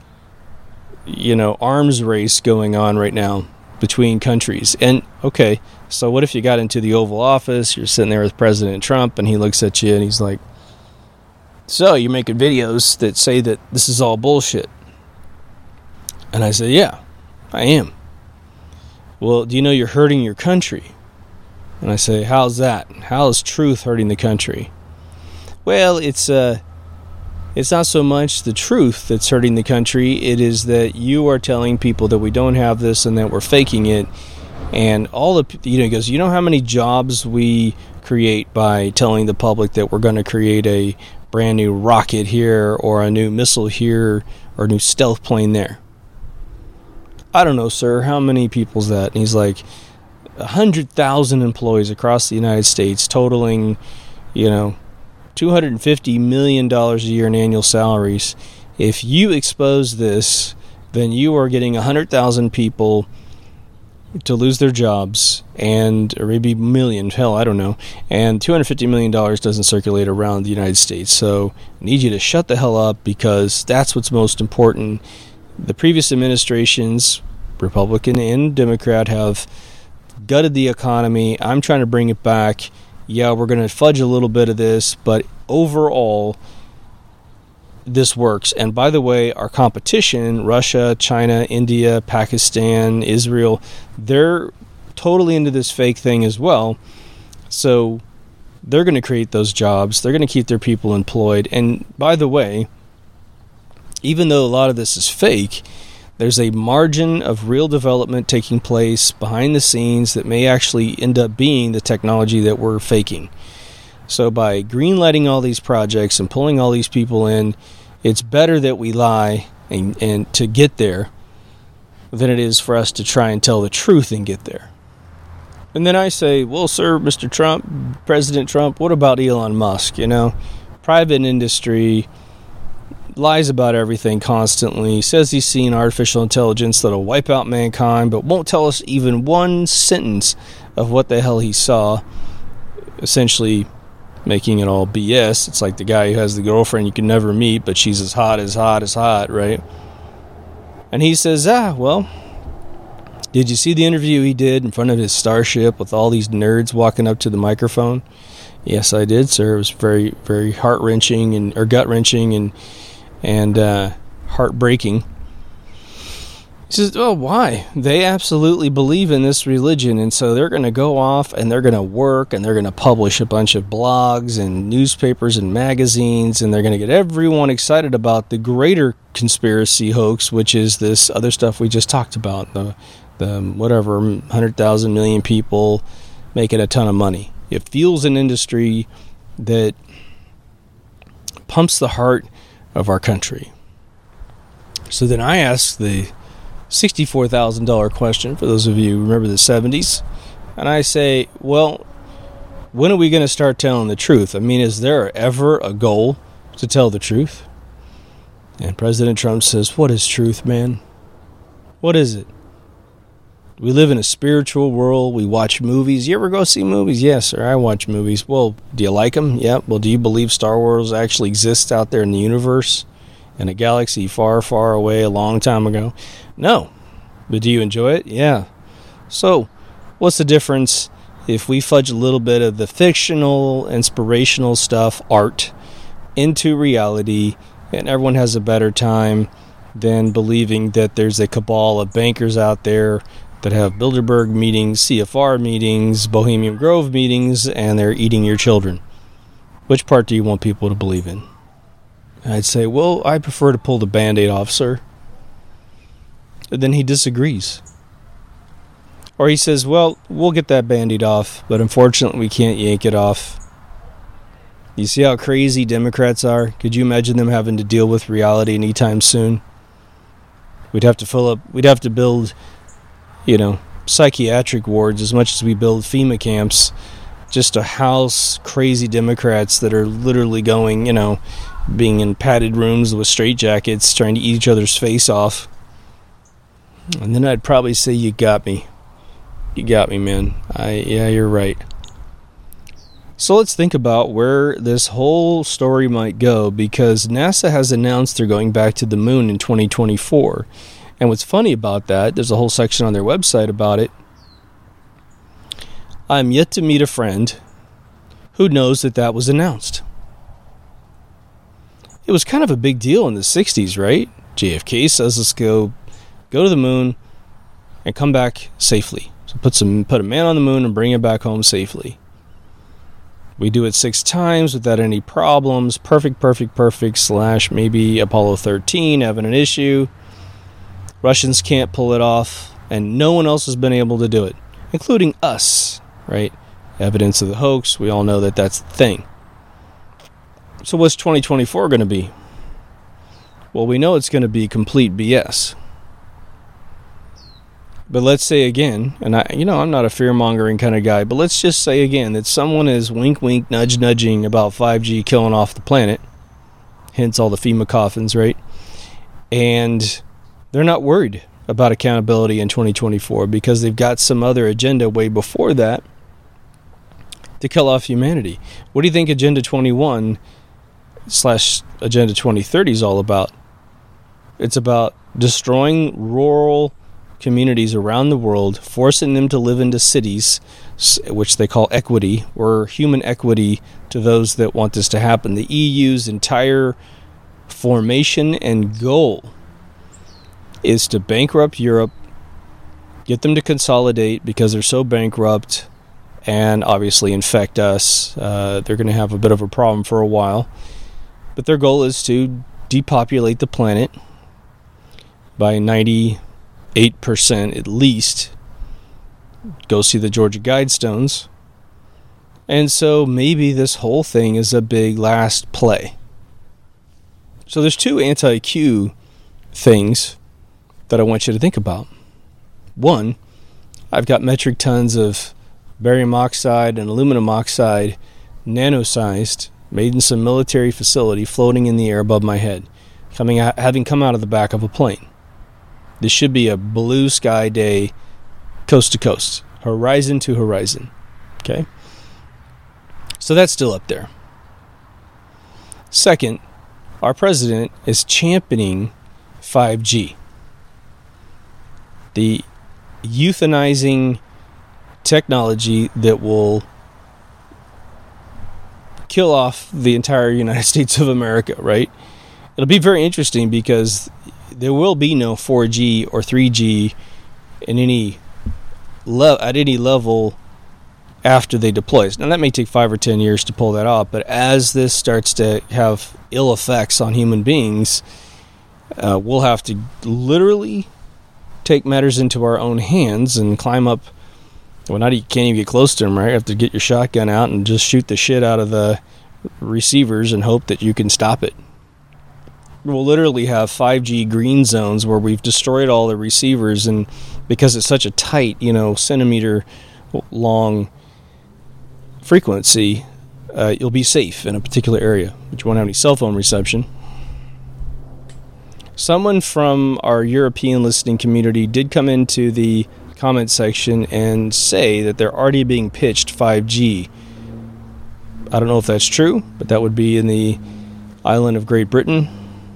arms race going on right now between countries. And, okay, so what if you got into the Oval Office, you're sitting there with President Trump, and he looks at you and he's like, so you're making videos that say that this is all bullshit? And I say, yeah, I am. Well, do you know you're hurting your country? And I say, how's that? How is truth hurting the country? Well, it's not so much the truth that's hurting the country. It is that you are telling people that we don't have this and that we're faking it. And he goes, you know how many jobs we create by telling the public that we're going to create a brand new rocket here or a new missile here or a new stealth plane there? I don't know, sir. How many people's that? And he's like, 100,000 employees across the United States, totaling, $250 million a year in annual salaries. If you expose this, then you are getting 100,000 people to lose their jobs, or maybe million, hell, I don't know. And $250 million doesn't circulate around the United States. So I need you to shut the hell up, because that's what's most important. The previous administrations, Republican and Democrat, have gutted the economy. I'm trying to bring it back. Yeah, we're going to fudge a little bit of this, but overall, this works. And by the way, our competition, Russia, China, India, Pakistan, Israel, they're totally into this fake thing as well. So they're going to create those jobs. They're going to keep their people employed. And by the way, even though a lot of this is fake, there's a margin of real development taking place behind the scenes that may actually end up being the technology that we're faking. So by greenlighting all these projects and pulling all these people in, it's better that we lie and to get there than it is for us to try and tell the truth and get there. And then I say, well, sir, Mr. Trump, President Trump, what about Elon Musk? Private industry lies about everything constantly, says he's seen artificial intelligence that'll wipe out mankind, but won't tell us even one sentence of what the hell he saw, essentially making it all BS. It's like the guy who has the girlfriend you can never meet, but she's as hot, right? And he says, well, did you see the interview he did in front of his Starship with all these nerds walking up to the microphone? Yes, I did, sir. It was very, very heart-wrenching or gut-wrenching and heartbreaking. He says, oh, why? They absolutely believe in this religion, and so they're going to go off and they're going to work and they're going to publish a bunch of blogs and newspapers and magazines, and they're going to get everyone excited about the greater conspiracy hoax, which is this other stuff we just talked about, the whatever, 100,000 million people making a ton of money. It fuels an industry that pumps the heart of our country. So then I asked the $64,000 question, for those of you who remember the 70s, and I say, well, when are we going to start telling the truth? I mean, is there ever a goal to tell the truth? And President Trump says, what is truth, man? What is it? We live in a spiritual world. We watch movies. You ever go see movies? Yes, sir, I watch movies. Well, do you like them? Yeah. Well, do you believe Star Wars actually exists out there in the universe, in a galaxy far, far away a long time ago? No. But do you enjoy it? Yeah. So, what's the difference if we fudge a little bit of the fictional, inspirational stuff, art, into reality, and everyone has a better time than believing that there's a cabal of bankers out there that have Bilderberg meetings, CFR meetings, Bohemian Grove meetings, and they're eating your children? Which part do you want people to believe in? I'd say, well, I prefer to pull the Band-Aid off, sir. And then he disagrees. Or he says, well, we'll get that Band-Aid off, but unfortunately we can't yank it off. You see how crazy Democrats are? Could you imagine them having to deal with reality anytime soon? We'd have to build, psychiatric wards as much as we build FEMA camps just to house crazy Democrats that are literally going, being in padded rooms with straitjackets trying to eat each other's face off. And then I'd probably say, you got me. You got me, man. Yeah, you're right. So let's think about where this whole story might go, because NASA has announced they're going back to the moon in 2024. And what's funny about that, there's a whole section on their website about it. I'm yet to meet a friend who knows that was announced. It was kind of a big deal in the 60s, right? JFK says, let's go to the moon and come back safely. So put a man on the moon and bring him back home safely. We do it 6 times without any problems. Perfect, / maybe Apollo 13 having an issue. Russians can't pull it off, and no one else has been able to do it, including us, right? Evidence of the hoax. We all know that that's the thing. So what's 2024 going to be? Well, we know it's going to be complete BS. But let's say again, and I'm not a fear-mongering kind of guy, but let's just say again that someone is wink, nudging about 5G killing off the planet. Hence all the FEMA coffins, right? And they're not worried about accountability in 2024 because they've got some other agenda way before that to kill off humanity. What do you think Agenda 21 / Agenda 2030 is all about? It's about destroying rural communities around the world, forcing them to live into cities, which they call equity, or human equity to those that want this to happen. The EU's entire formation and goal is to bankrupt Europe, get them to consolidate because they're so bankrupt, and obviously infect us. They're going to have a bit of a problem for a while. But their goal is to depopulate the planet by 98% at least. Go see the Georgia Guidestones. And so maybe this whole thing is a big last play. So there's 2 anti-Q things that I want you to think about. One, I've got metric tons of barium oxide and aluminum oxide, nano-sized, made in some military facility, floating in the air above my head, having come out of the back of a plane. This should be a blue sky day, coast to coast, horizon to horizon. Okay? So that's still up there. Second, our president is championing 5G. The euthanizing technology that will kill off the entire United States of America, right? It'll be very interesting because there will be no 4G or 3G in at any level after they deploy. Now, that may take 5 or 10 years to pull that off, but as this starts to have ill effects on human beings, we'll have to literally take matters into our own hands and climb up. Well, now you can't even get close to them, right? You have to get your shotgun out and just shoot the shit out of the receivers and hope that you can stop it. We'll literally have 5G green zones where we've destroyed all the receivers, and because it's such a tight, centimeter long frequency, you'll be safe in a particular area, but you won't have any cell phone reception. Someone from our European listening community did come into the comment section and say that they're already being pitched 5G. I don't know if that's true, but that would be in the island of Great Britain.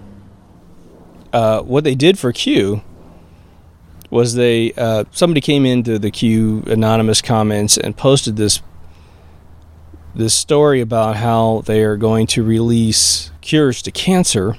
What they did for Q was somebody came into the Q anonymous comments and posted this story about how they are going to release cures to cancer,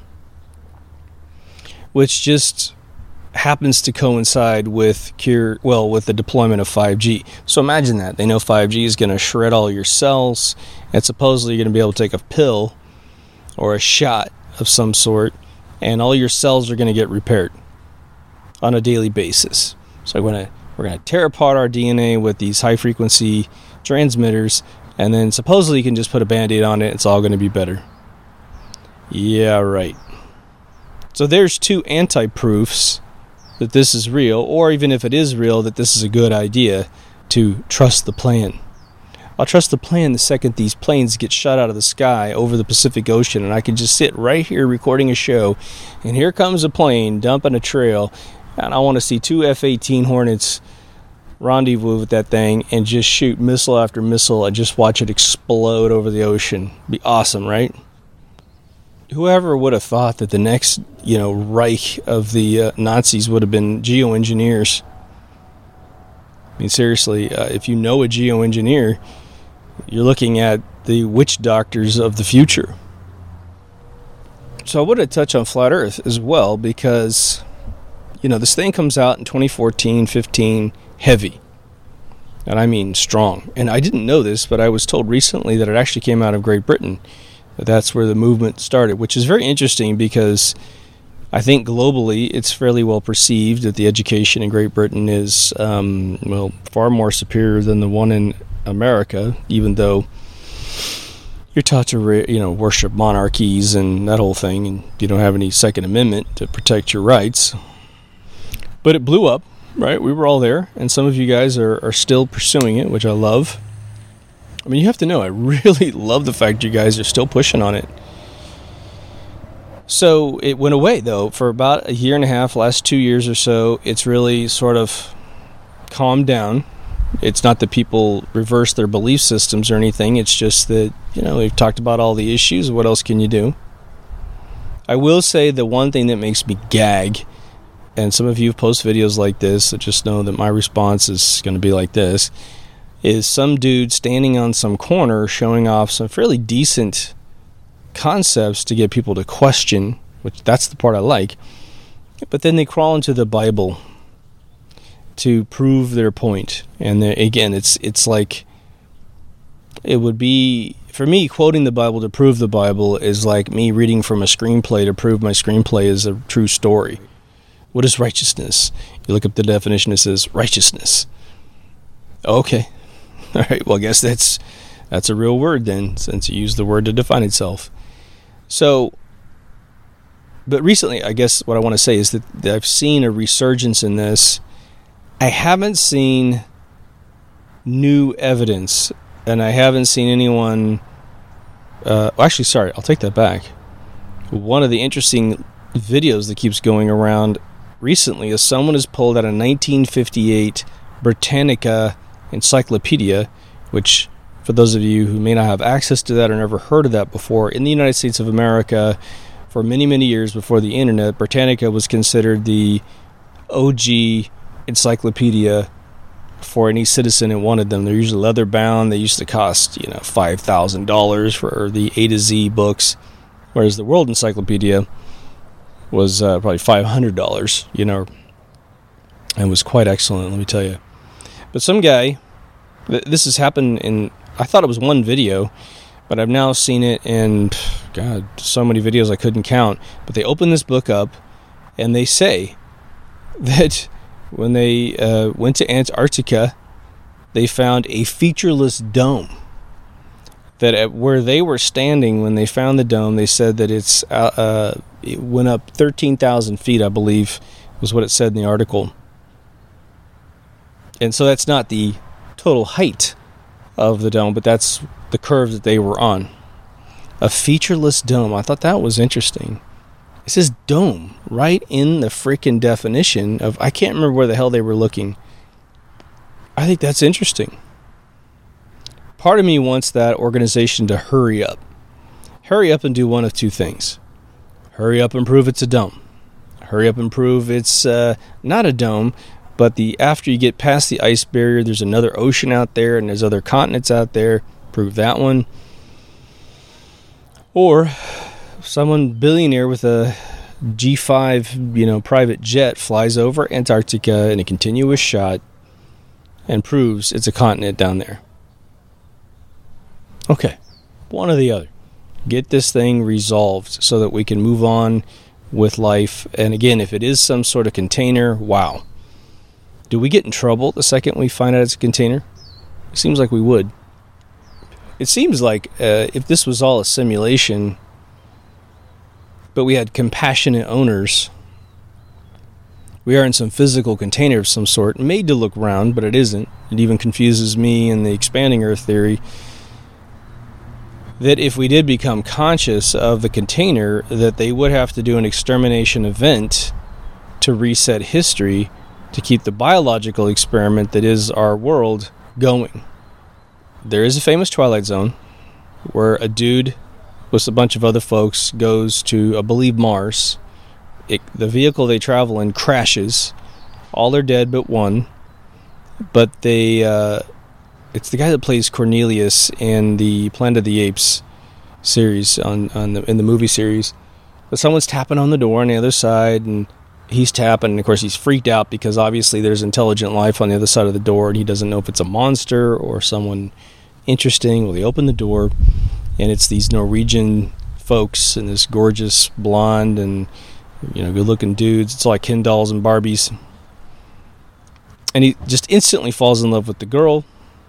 which just happens to coincide with the deployment of 5G. So imagine that. They know 5G is going to shred all your cells, and supposedly you're going to be able to take a pill or a shot of some sort, and all your cells are going to get repaired on a daily basis. So we're going to tear apart our DNA with these high-frequency transmitters, and then supposedly you can just put a Band-Aid on it. It's all going to be better. Yeah, right. So there's 2 anti-proofs that this is real, or even if it is real, that this is a good idea to trust the plan. I'll trust the plan the second these planes get shot out of the sky over the Pacific Ocean, and I can just sit right here recording a show, and here comes a plane dumping a trail, and I want to see 2 F-18 Hornets rendezvous with that thing and just shoot missile after missile and just watch it explode over the ocean. Be awesome, right? Whoever would have thought that the next, Reich of the Nazis would have been geoengineers? I mean, seriously, if you know a geoengineer, you're looking at the witch doctors of the future. So I want to touch on Flat Earth as well because, this thing comes out in 2014, 15, heavy. And I mean strong. And I didn't know this, but I was told recently that it actually came out of Great Britain. That's where the movement started, which is very interesting because I think globally it's fairly well perceived that the education in Great Britain is, far more superior than the one in America, even though you're taught to, worship monarchies and that whole thing, and you don't have any Second Amendment to protect your rights. But it blew up, right? We were all there, and some of you guys are still pursuing it, which I love. I mean, you have to know, I really love the fact you guys are still pushing on it. So it went away, though, for about a year and a half, last 2 years or so. It's really sort of calmed down. It's not that people reverse their belief systems or anything. It's just that, we've talked about all the issues. What else can you do? I will say the one thing that makes me gag, and some of you post videos like this, so just know that my response is going to be like this, is some dude standing on some corner showing off some fairly decent concepts to get people to question, which that's the part I like, but then they crawl into the Bible to prove their point. And again, it's like, it would be, for me, quoting the Bible to prove the Bible is like me reading from a screenplay to prove my screenplay is a true story. What is righteousness? You look up the definition, it says righteousness. Okay. All right, well, I guess that's a real word then, since you use the word to define itself. So, but recently, I guess what I want to say is that I've seen a resurgence in this. I haven't seen new evidence, and I haven't seen anyone... actually, sorry, I'll take that back. One of the interesting videos that keeps going around recently is someone has pulled out a 1958 Britannica encyclopedia, which For those of you who may not have access to that or never heard of that before, in the United States of America, for many, many years before the internet, Britannica was considered the OG encyclopedia for any citizen who wanted them. They're usually leather bound. They used to cost, $5,000 for the A to Z books, whereas the World Encyclopedia was probably $500, and was quite excellent, let me tell you. But some guy, this has happened in, I thought it was one video, but I've now seen it in, so many videos I couldn't count. But they open this book up, and they say that when they went to Antarctica, they found a featureless dome. That where they were standing when they found the dome, they said that it went up 13,000 feet, I believe, was what it said in the article. And so that's not the total height of the dome, but that's the curve that they were on. A featureless dome. I thought that was interesting. It says dome right in the freaking definition of, I can't remember where the hell they were looking. I think that's interesting. Part of me wants that organization to hurry up. Hurry up and do one of two things. Hurry up and prove it's a dome. Hurry up and prove it's not a dome, but after you get past the ice barrier, there's another ocean out there and there's other continents out there. Prove that one. Or someone billionaire with a G5, private jet flies over Antarctica in a continuous shot and proves it's a continent down there. Okay, one or the other. Get this thing resolved so that we can move on with life. And again, if it is some sort of container, wow. Do we get in trouble the second we find out it's a container? It seems like we would. It seems like if this was all a simulation, but we had compassionate owners, we are in some physical container of some sort, made to look round, but it isn't. It even confuses me in the expanding Earth theory, that if we did become conscious of the container, that they would have to do an extermination event to reset history to keep the biological experiment that is our world going. There is a famous Twilight Zone where a dude with a bunch of other folks goes to, I believe, Mars. The vehicle they travel in crashes. All are dead but one. But it's the guy that plays Cornelius in the Planet of the Apes series in the movie series. But someone's tapping on the door on the other side, and he's tapping, and of course he's freaked out because obviously there's intelligent life on the other side of the door, and he doesn't know if it's a monster or someone interesting. Well, they open the door, and it's these Norwegian folks and this gorgeous blonde and good-looking dudes. It's all like Ken dolls and Barbies. And he just instantly falls in love with the girl.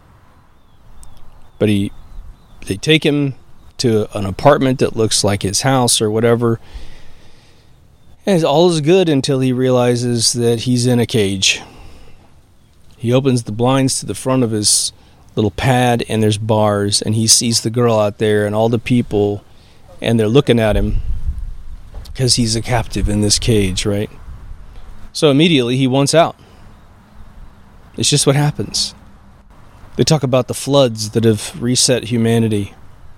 But they take him to an apartment that looks like his house or whatever. And all is good until he realizes that he's in a cage. He opens the blinds to the front of his little pad, and there's bars, and he sees the girl out there and all the people, and they're looking at him because he's a captive in this cage, right? So immediately he wants out. It's just what happens. They talk about the floods that have reset humanity.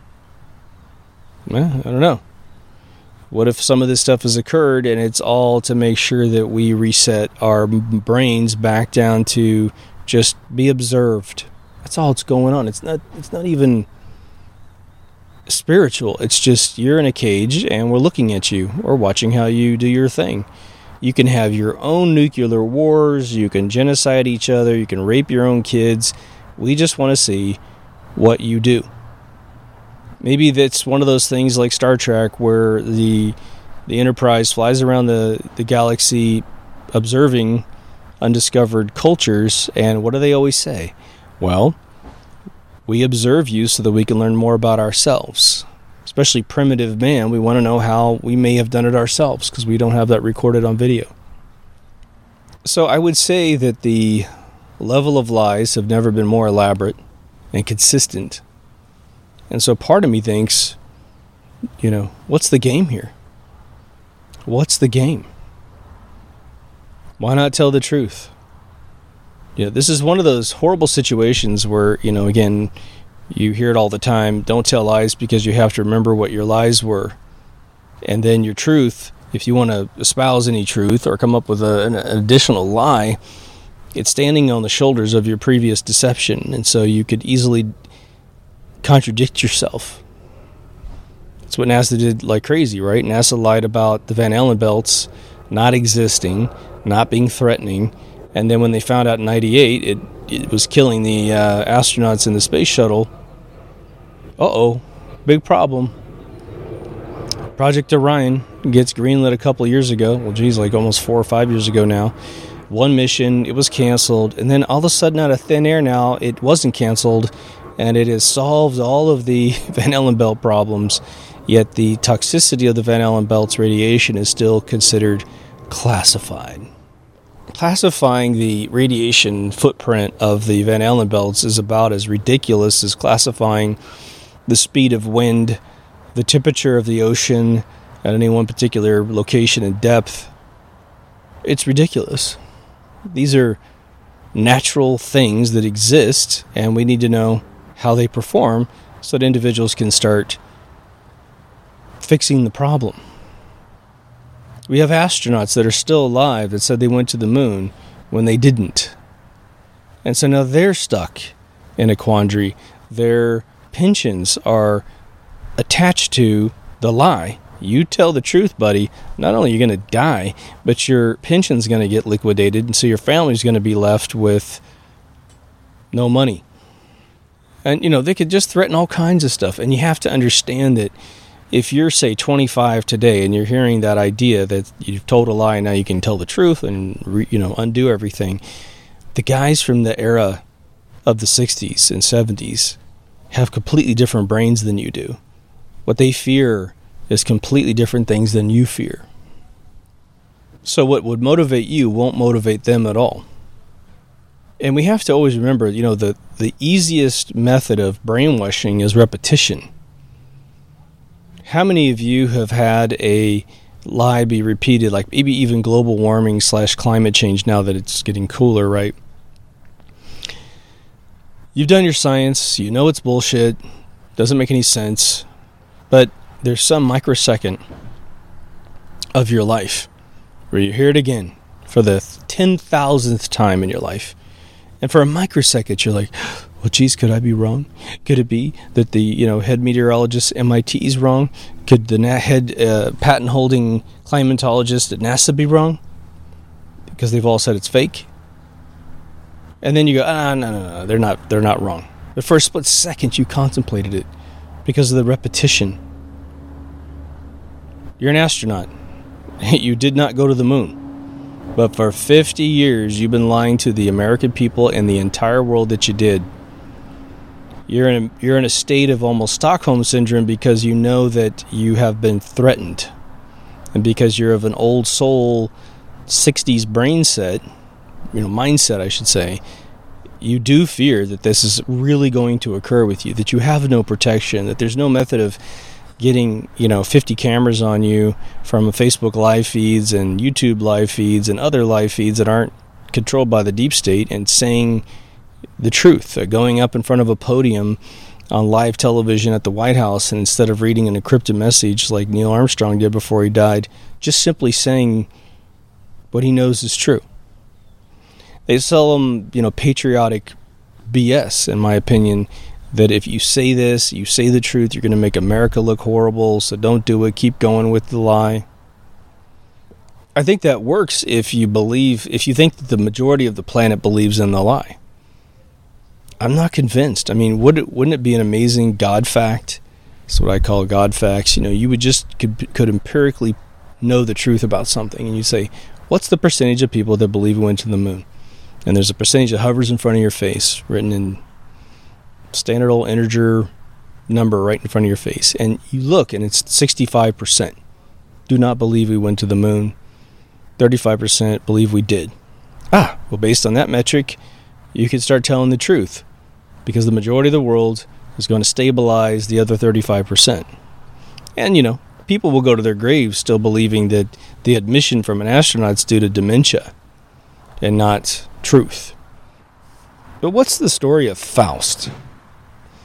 Well, I don't know. What if some of this stuff has occurred and it's all to make sure that we reset our brains back down to just be observed? That's all that's going on. It's not even spiritual. It's just you're in a cage and we're looking at you or watching how you do your thing. You can have your own nuclear wars. You can genocide each other. You can rape your own kids. We just want to see what you do. Maybe that's one of those things like Star Trek where the Enterprise flies around the galaxy observing undiscovered cultures, and what do they always say? Well, we observe you so that we can learn more about ourselves. Especially primitive man, we want to know how we may have done it ourselves because we don't have that recorded on video. So I would say that the level of lies have never been more elaborate and consistent. And so part of me thinks, what's the game here? What's the game? Why not tell the truth? This is one of those horrible situations where, again, You hear it all the time. Don't tell lies because you have to remember what your lies were. And then your truth, if you want to espouse any truth or come up with an additional lie, it's standing on the shoulders of your previous deception. And so you could easily contradict yourself. That's what NASA did like crazy, right? NASA lied about the Van Allen belts not existing, not being threatening. And then when they found out in 98 it was killing the astronauts in the space shuttle, big problem. Project Orion gets greenlit a couple of years ago. Well, geez, like almost 4 or 5 years ago now. One mission, it was canceled. And then all of a sudden, out of thin air now, it wasn't canceled. And it has solved all of the Van Allen belt problems. Yet the toxicity of the Van Allen belt's radiation is still considered classified. Classifying the radiation footprint of the Van Allen belts is about as ridiculous as classifying the speed of wind, the temperature of the ocean at any one particular location and depth. It's ridiculous. These are natural things that exist, and we need to know how they perform so that individuals can start fixing the problem. We have astronauts that are still alive that said they went to the moon when they didn't. And so now they're stuck in a quandary. Their pensions are attached to the lie. You tell the truth, buddy, not only are you going to die, but your pension's going to get liquidated, and so your family's going to be left with no money. And, they could just threaten all kinds of stuff. And you have to understand that if you're, say, 25 today and you're hearing that idea that you've told a lie and now you can tell the truth and, undo everything, the guys from the era of the 60s and 70s have completely different brains than you do. What they fear is completely different things than you fear. So what would motivate you won't motivate them at all. And we have to always remember, the easiest method of brainwashing is repetition. How many of you have had a lie be repeated, like maybe even global warming / climate change now that it's getting cooler, right? You've done your science, you know it's bullshit, doesn't make any sense, but there's some microsecond of your life where you hear it again for the 10,000th time in your life. And for a microsecond, you're like, well, geez, could I be wrong? Could it be that the head meteorologist at MIT is wrong? Could the head patent-holding climatologist at NASA be wrong? Because they've all said it's fake. And then you go, no, they're not wrong. But for a split second, you contemplated it because of the repetition. You're an astronaut. You did not go to the moon. But for 50 years, you've been lying to the American people and the entire world that you did. You're in a state of almost Stockholm syndrome because you know that you have been threatened. And because you're of an old soul 60s mindset, I should say, you do fear that this is really going to occur with you, that you have no protection, that there's no method of getting 50 cameras on you from Facebook live feeds and YouTube live feeds and other live feeds that aren't controlled by the deep state and saying the truth, going up in front of a podium on live television at the White House, and instead of reading an encrypted message like Neil Armstrong did before he died, just simply saying what he knows is true. They sell them, patriotic BS, in my opinion, that if you say this, you say the truth, you're going to make America look horrible, so don't do it, keep going with the lie. I think that works if you think that the majority of the planet believes in the lie. I'm not convinced. I mean, wouldn't it be an amazing God fact? That's what I call God facts. You would just could empirically know the truth about something, and you say, what's the percentage of people that believe we went to the moon? And there's a percentage that hovers in front of your face, written in standard old integer number right in front of your face. And you look, and it's 65% do not believe we went to the moon. 35% believe we did. Well, based on that metric, you can start telling the truth, because the majority of the world is going to stabilize the other 35%. And, people will go to their graves still believing that the admission from an astronaut is due to dementia and not truth. But what's the story of Faust?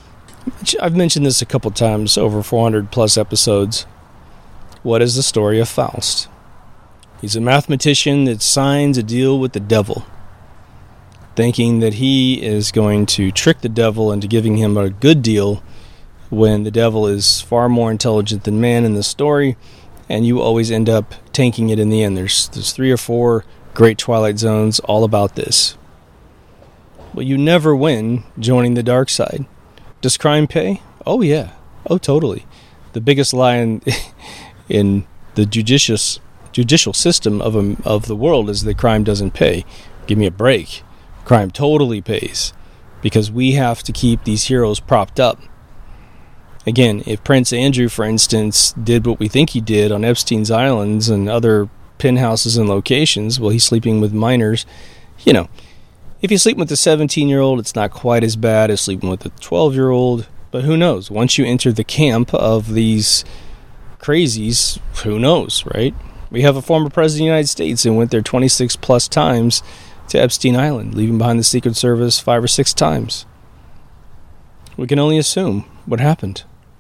I've mentioned this a couple times over 400 plus episodes. What is the story of Faust? He's a mathematician that signs a deal with the devil, thinking that he is going to trick the devil into giving him a good deal when the devil is far more intelligent than man in the story, and you always end up tanking it in the end. There's 3 or 4 great Twilight Zones all about this. Well, you never win joining the dark side. Does crime pay? Oh, yeah. Oh, totally. The biggest lie in the judicial system of the world is that crime doesn't pay. Give me a break. Crime totally pays, because we have to keep these heroes propped up. Again, if Prince Andrew, for instance, did what we think he did on Epstein's Islands and other penthouses and locations, well, he's sleeping with minors. You know, if you sleep with a 17-year-old, it's not quite as bad as sleeping with a 12-year-old. But who knows? Once you enter the camp of these crazies, who knows, right? We have a former president of the United States who went there 26 plus times to Epstein Island, leaving behind the Secret Service 5 or 6 times. We can only assume what happened.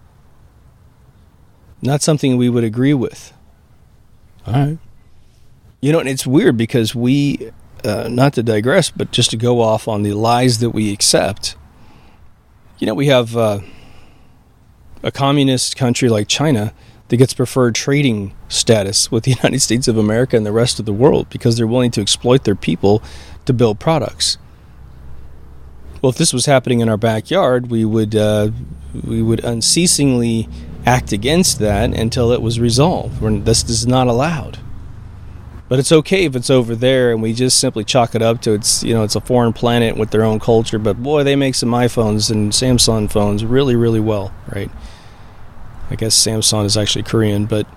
Not something we would agree with. All right. You know, and it's weird because we, not to digress, but just to go off on the lies that we accept. You know, we have a communist country like China that gets preferred trading status with the United States of America and the rest of the world because they're willing to exploit their people to build products. Well, if this was happening in our backyard, we would unceasingly act against that until it was resolved. This is not allowed. But it's okay if it's over there and we just simply chalk it up to it's a foreign planet with their own culture. But boy, they make some iPhones and Samsung phones really, really well, right? I guess Samsung is actually Korean, but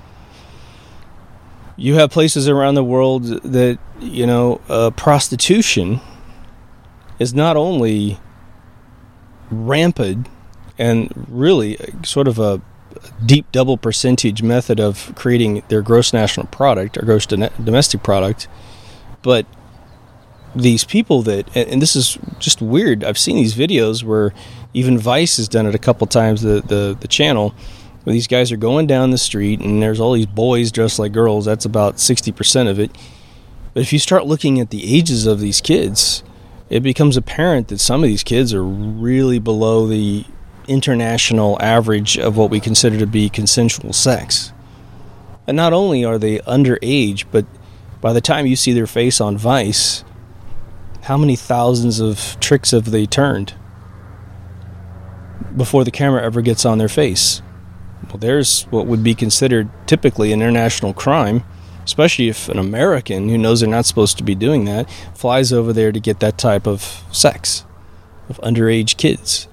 you have places around the world that, prostitution is not only rampant and really sort of a deep double percentage method of creating their gross national product or gross domestic product, but these people that, and this is just weird, I've seen these videos where even Vice has done it a couple times, the channel, where these guys are going down the street and there's all these boys dressed like girls. That's about 60% of it. But if you start looking at the ages of these kids, it becomes apparent that some of these kids are really below the international average of what we consider to be consensual sex. And not only are they underage, but by the time you see their face on Vice, how many thousands of tricks have they turned before the camera ever gets on their face? Well, there's what would be considered typically an international crime, especially if an American who knows they're not supposed to be doing that flies over there to get that type of sex of underage kids.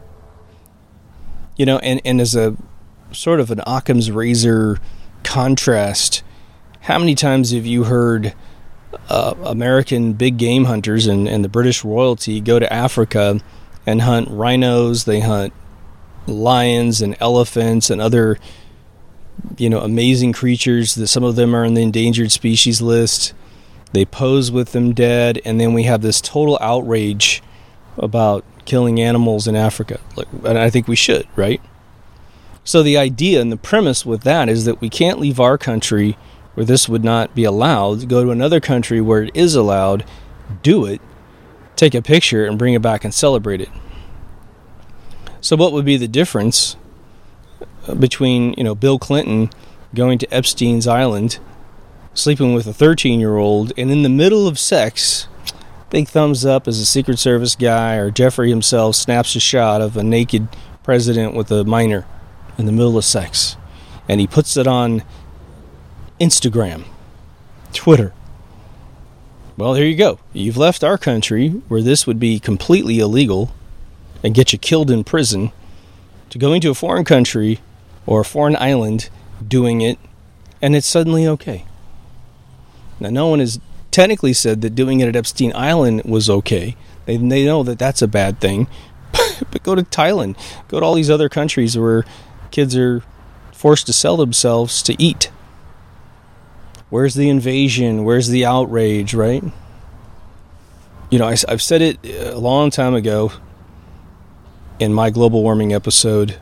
And as a sort of an Occam's razor contrast, how many times have you heard American big game hunters and the British royalty go to Africa and hunt rhinos, they hunt lions and elephants and other, amazing creatures that some of them are on the endangered species list. They pose with them dead, and then we have this total outrage about killing animals in Africa. And I think we should, right? So the idea and the premise with that is that we can't leave our country where this would not be allowed, go to another country where it is allowed, do it, take a picture, and bring it back and celebrate it. So what would be the difference between, Bill Clinton going to Epstein's Island, sleeping with a 13-year-old, and in the middle of sex, big thumbs up as a Secret Service guy, or Jeffrey himself snaps a shot of a naked president with a minor in the middle of sex, and he puts it on Instagram, Twitter. Well, there you go. You've left our country, where this would be completely illegal and get you killed in prison, to going to a foreign country or a foreign island doing it, and it's suddenly okay. Now, no one has technically said that doing it at Epstein Island was okay. They know that that's a bad thing. But go to Thailand. Go to all these other countries where kids are forced to sell themselves to eat. Where's the invasion? Where's the outrage, right? I've said it a long time ago. in my global warming episode,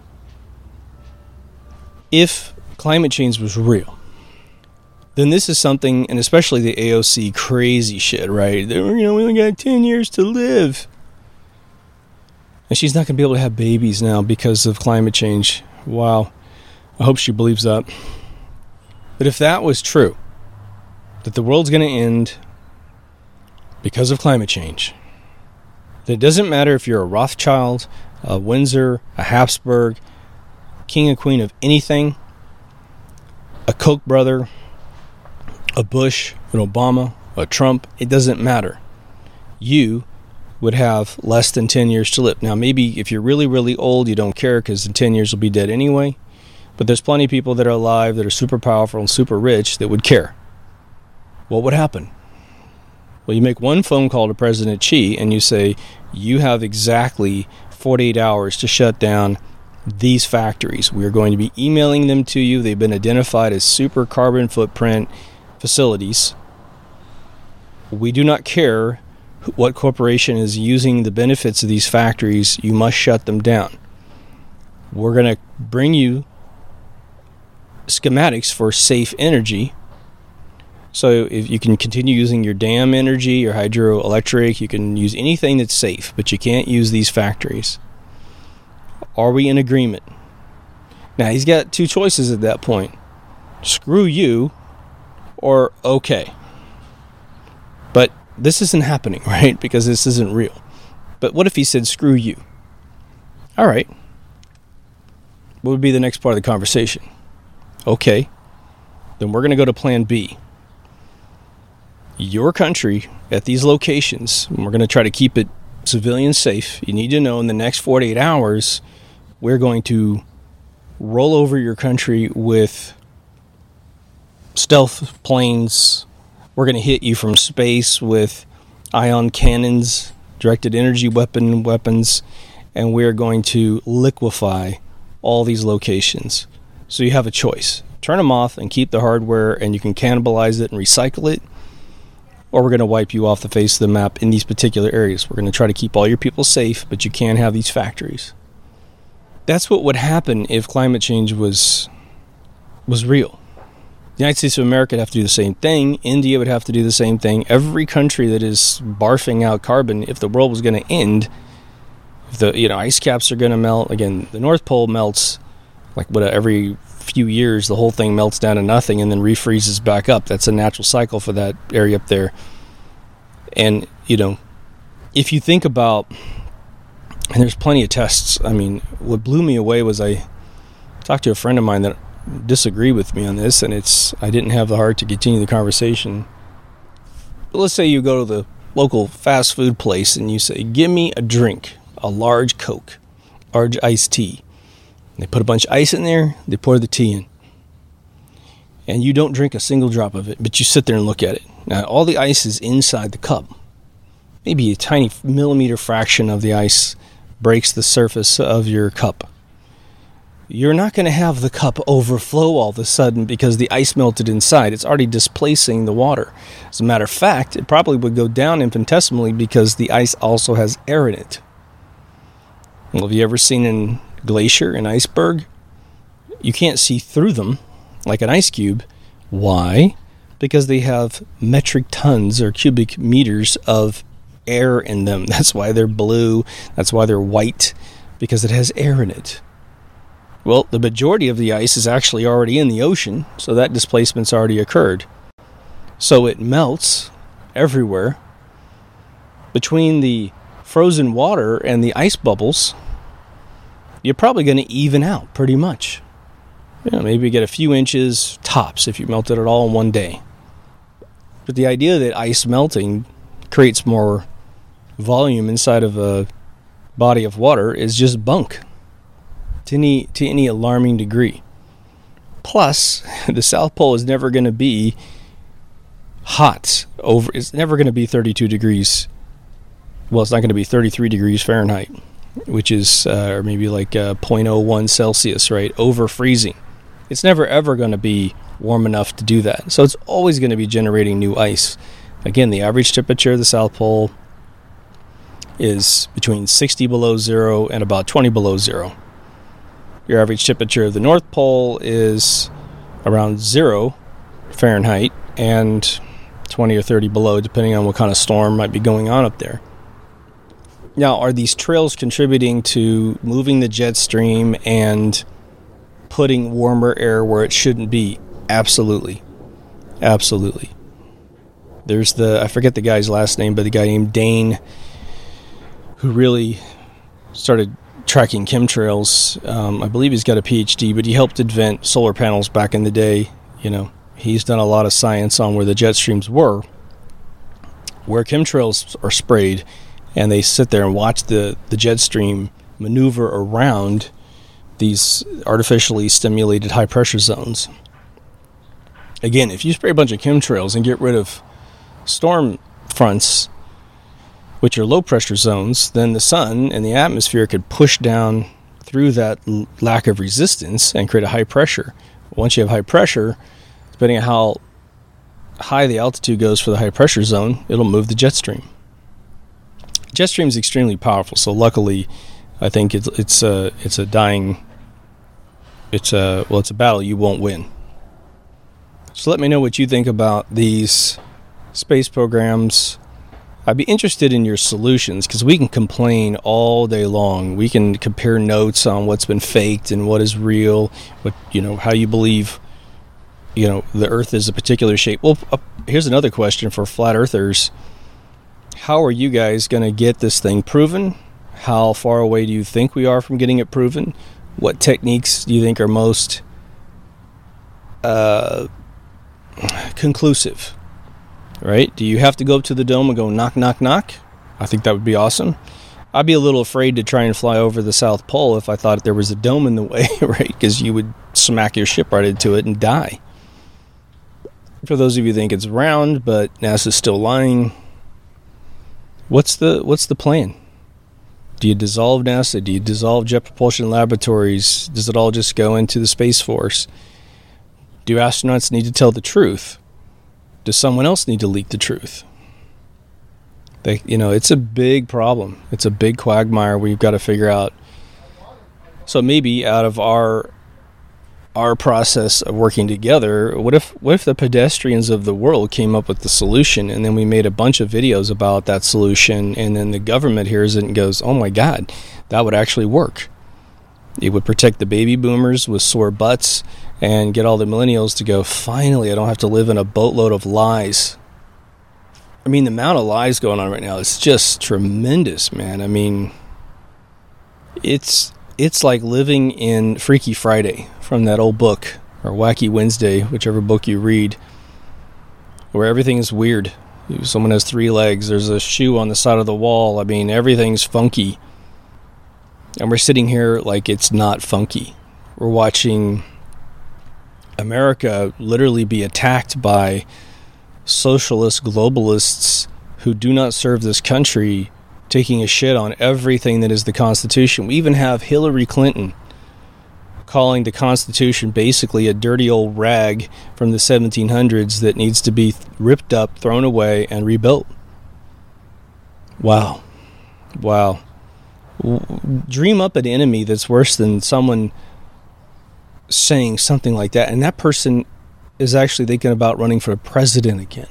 if climate change was real, then this is something, and especially the AOC crazy shit, right? We only got 10 years to live. And she's not going to be able to have babies now because of climate change. Wow. I hope she believes that. But if that was true, that the world's going to end because of climate change, then it doesn't matter if you're a Rothschild, a Windsor, a Habsburg, king and queen of anything, a Koch brother, a Bush, an Obama, a Trump, it doesn't matter. You would have less than 10 years to live. Now, maybe if you're really, really old, you don't care because in 10 years you'll be dead anyway. But there's plenty of people that are alive that are super powerful and super rich that would care. What would happen? Well, you make one phone call to President Xi and you say, you have exactly 48 hours to shut down these factories. We are going to be emailing them to you. They've been identified as super carbon footprint facilities. We do not care what corporation is using the benefits of these factories. You must shut them down. We're going to bring you schematics for safe energy. So if you can continue using your dam energy, your hydroelectric, you can use anything that's safe, but you can't use these factories. Are we in agreement? Now, he's got two choices at that point. Screw you, or okay. But this isn't happening, right? Because this isn't real. But what if he said, screw you? All right. What would be the next part of the conversation? Okay. Then we're going to go to plan B. Your country at these locations, and we're going to try to keep it civilian safe. You need to know in the next 48 hours, we're going to roll over your country with stealth planes. We're going to hit you from space with ion cannons, directed energy weapons, and we're going to liquefy all these locations. So you have a choice. Turn them off and keep the hardware, and you can cannibalize it and recycle it, or we're going to wipe you off the face of the map in these particular areas. We're going to try to keep all your people safe, but you can't have these factories. That's what would happen if climate change was real. The United States of America would have to do the same thing. India would have to do the same thing. Every country that is barfing out carbon, if the world was going to end, if the ice caps are going to melt, again, the North Pole melts every few years, the whole thing melts down to nothing and then refreezes back up. That's a natural cycle for that area up there. And, if you think about, and there's plenty of tests, what blew me away was I talked to a friend of mine that disagreed with me on this, and I didn't have the heart to continue the conversation. But let's say you go to the local fast food place and you say, give me a drink, a large Coke, large iced tea. They put a bunch of ice in there, they pour the tea in. And you don't drink a single drop of it, but you sit there and look at it. Now, all the ice is inside the cup. Maybe a tiny millimeter fraction of the ice breaks the surface of your cup. You're not going to have the cup overflow all of a sudden because the ice melted inside. It's already displacing the water. As a matter of fact, it probably would go down infinitesimally because the ice also has air in it. Well, have you ever seen an glacier, an iceberg? You can't see through them like an ice cube. Why? Because they have metric tons or cubic meters of air in them. That's why they're blue. That's why they're white, because it has air in it. Well, the majority of the ice is actually already in the ocean, so that displacement's already occurred. So it melts everywhere. Between the frozen water and the ice bubbles, you're probably going to even out pretty much. Maybe get a few inches tops if you melted it all in one day. But the idea that ice melting creates more volume inside of a body of water is just bunk to any alarming degree. Plus, the South Pole is never going to be hot. It's never going to be 32 degrees. Well, it's not going to be 33 degrees Fahrenheit, which is or maybe like 0.01 Celsius, right? Over freezing. It's never ever going to be warm enough to do that. So it's always going to be generating new ice. Again, the average temperature of the South Pole is between 60 below zero and about 20 below zero. Your average temperature of the North Pole is around 0 Fahrenheit and 20 or 30 below, depending on what kind of storm might be going on up there. Now, are these trails contributing to moving the jet stream and putting warmer air where it shouldn't be? Absolutely. Absolutely. There's I forget the guy's last name, but the guy named Dane, who really started tracking chemtrails. I believe he's got a PhD, but he helped invent solar panels back in the day. He's done a lot of science on where the jet streams were, where chemtrails are sprayed, and they sit there and watch the jet stream maneuver around these artificially stimulated high pressure zones. Again, if you spray a bunch of chemtrails and get rid of storm fronts, which are low pressure zones, then the sun and the atmosphere could push down through that lack of resistance and create a high pressure. Once you have high pressure, depending on how high the altitude goes for the high pressure zone, it'll move the jet stream. Jet stream is extremely powerful, so luckily I think it's a battle you won't win. So let me know what you think about these space programs. I'd be interested in your solutions, because we can complain all day long. We can compare notes on what's been faked and what is real, how you believe, the Earth is a particular shape. Well, here's another question for flat earthers. How are you guys going to get this thing proven? How far away do you think we are from getting it proven? What techniques do you think are most conclusive? Right? Do you have to go up to the dome and go knock, knock, knock? I think that would be awesome. I'd be a little afraid to try and fly over the South Pole if I thought there was a dome in the way, right? Because you would smack your ship right into it and die. For those of you who think it's round, but NASA's still lying, what's the plan? Do you dissolve NASA? Do you dissolve Jet Propulsion Laboratories? Does it all just go into the Space Force? Do astronauts need to tell the truth? Does someone else need to leak the truth? It's a big problem. It's a big quagmire we've got to figure out. So maybe out of our process of working together, what if the pedestrians of the world came up with the solution, and then we made a bunch of videos about that solution, and then the government hears it and goes, oh my God, that would actually work. It would protect the baby boomers with sore butts and get all the millennials to go, finally, I don't have to live in a boatload of lies. I mean, the amount of lies going on right now is just tremendous, man. I mean, it's like living in Freaky Friday from that old book, or Wacky Wednesday, whichever book you read, where everything is weird. Someone has 3 legs, there's a shoe on the side of the wall. I mean, everything's funky. And we're sitting here like it's not funky. We're watching America literally be attacked by socialist globalists who do not serve this country, taking a shit on everything that is the Constitution. We even have Hillary Clinton calling the Constitution basically a dirty old rag from the 1700s that needs to be ripped up, thrown away, and rebuilt. Wow. Dream up an enemy that's worse than someone saying something like that, and that person is actually thinking about running for president again.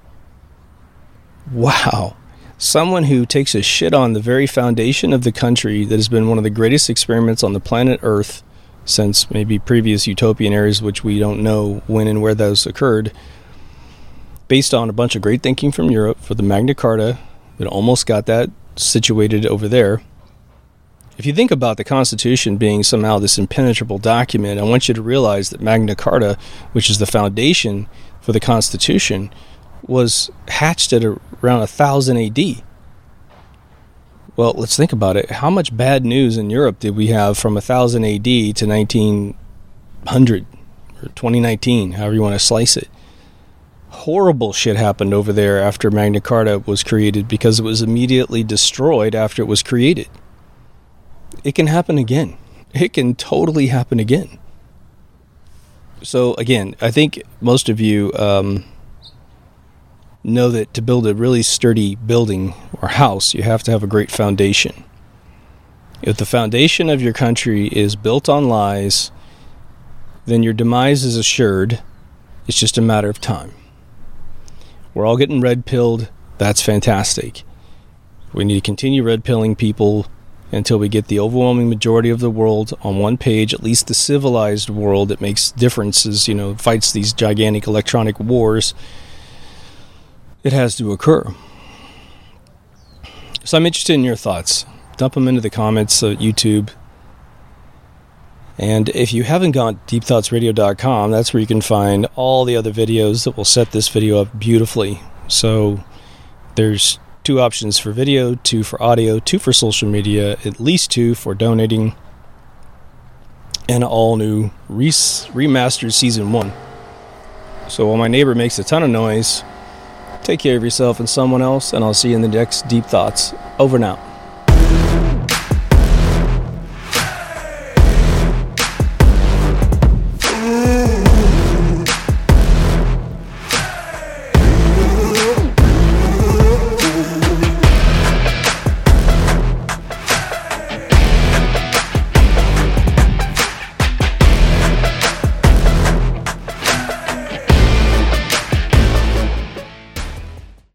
Wow. Someone who takes a shit on the very foundation of the country that has been one of the greatest experiments on the planet Earth since maybe previous utopian eras, which we don't know when and where those occurred, based on a bunch of great thinking from Europe for the Magna Carta that almost got that situated over there. If you think about the Constitution being somehow this impenetrable document, I want you to realize that Magna Carta, which is the foundation for the Constitution, was hatched at around 1000 AD. Well, let's think about it. How much bad news in Europe did we have from 1000 AD to 1900 or 2019, however you want to slice it? Horrible shit happened over there after Magna Carta was created because it was immediately destroyed after it was created. It can happen again. It can totally happen again. So again, I think most of you know that to build a really sturdy building or house, you have to have a great foundation. If the foundation of your country is built on lies, then your demise is assured. It's just a matter of time. We're all getting red-pilled. That's fantastic. We need to continue red-pilling people until we get the overwhelming majority of the world on one page, at least the civilized world that makes differences, fights these gigantic electronic wars. It has to occur. So I'm interested in your thoughts. Dump them into the comments at YouTube. And if you haven't gone to deepthoughtsradio.com, that's where you can find all the other videos that will set this video up beautifully. So there's 2 options for video, 2 for audio, 2 for social media, at least 2 for donating, and all new remastered season 1. So while my neighbor makes a ton of noise, take care of yourself and someone else, and I'll see you in the next Deep Thoughts. Over now.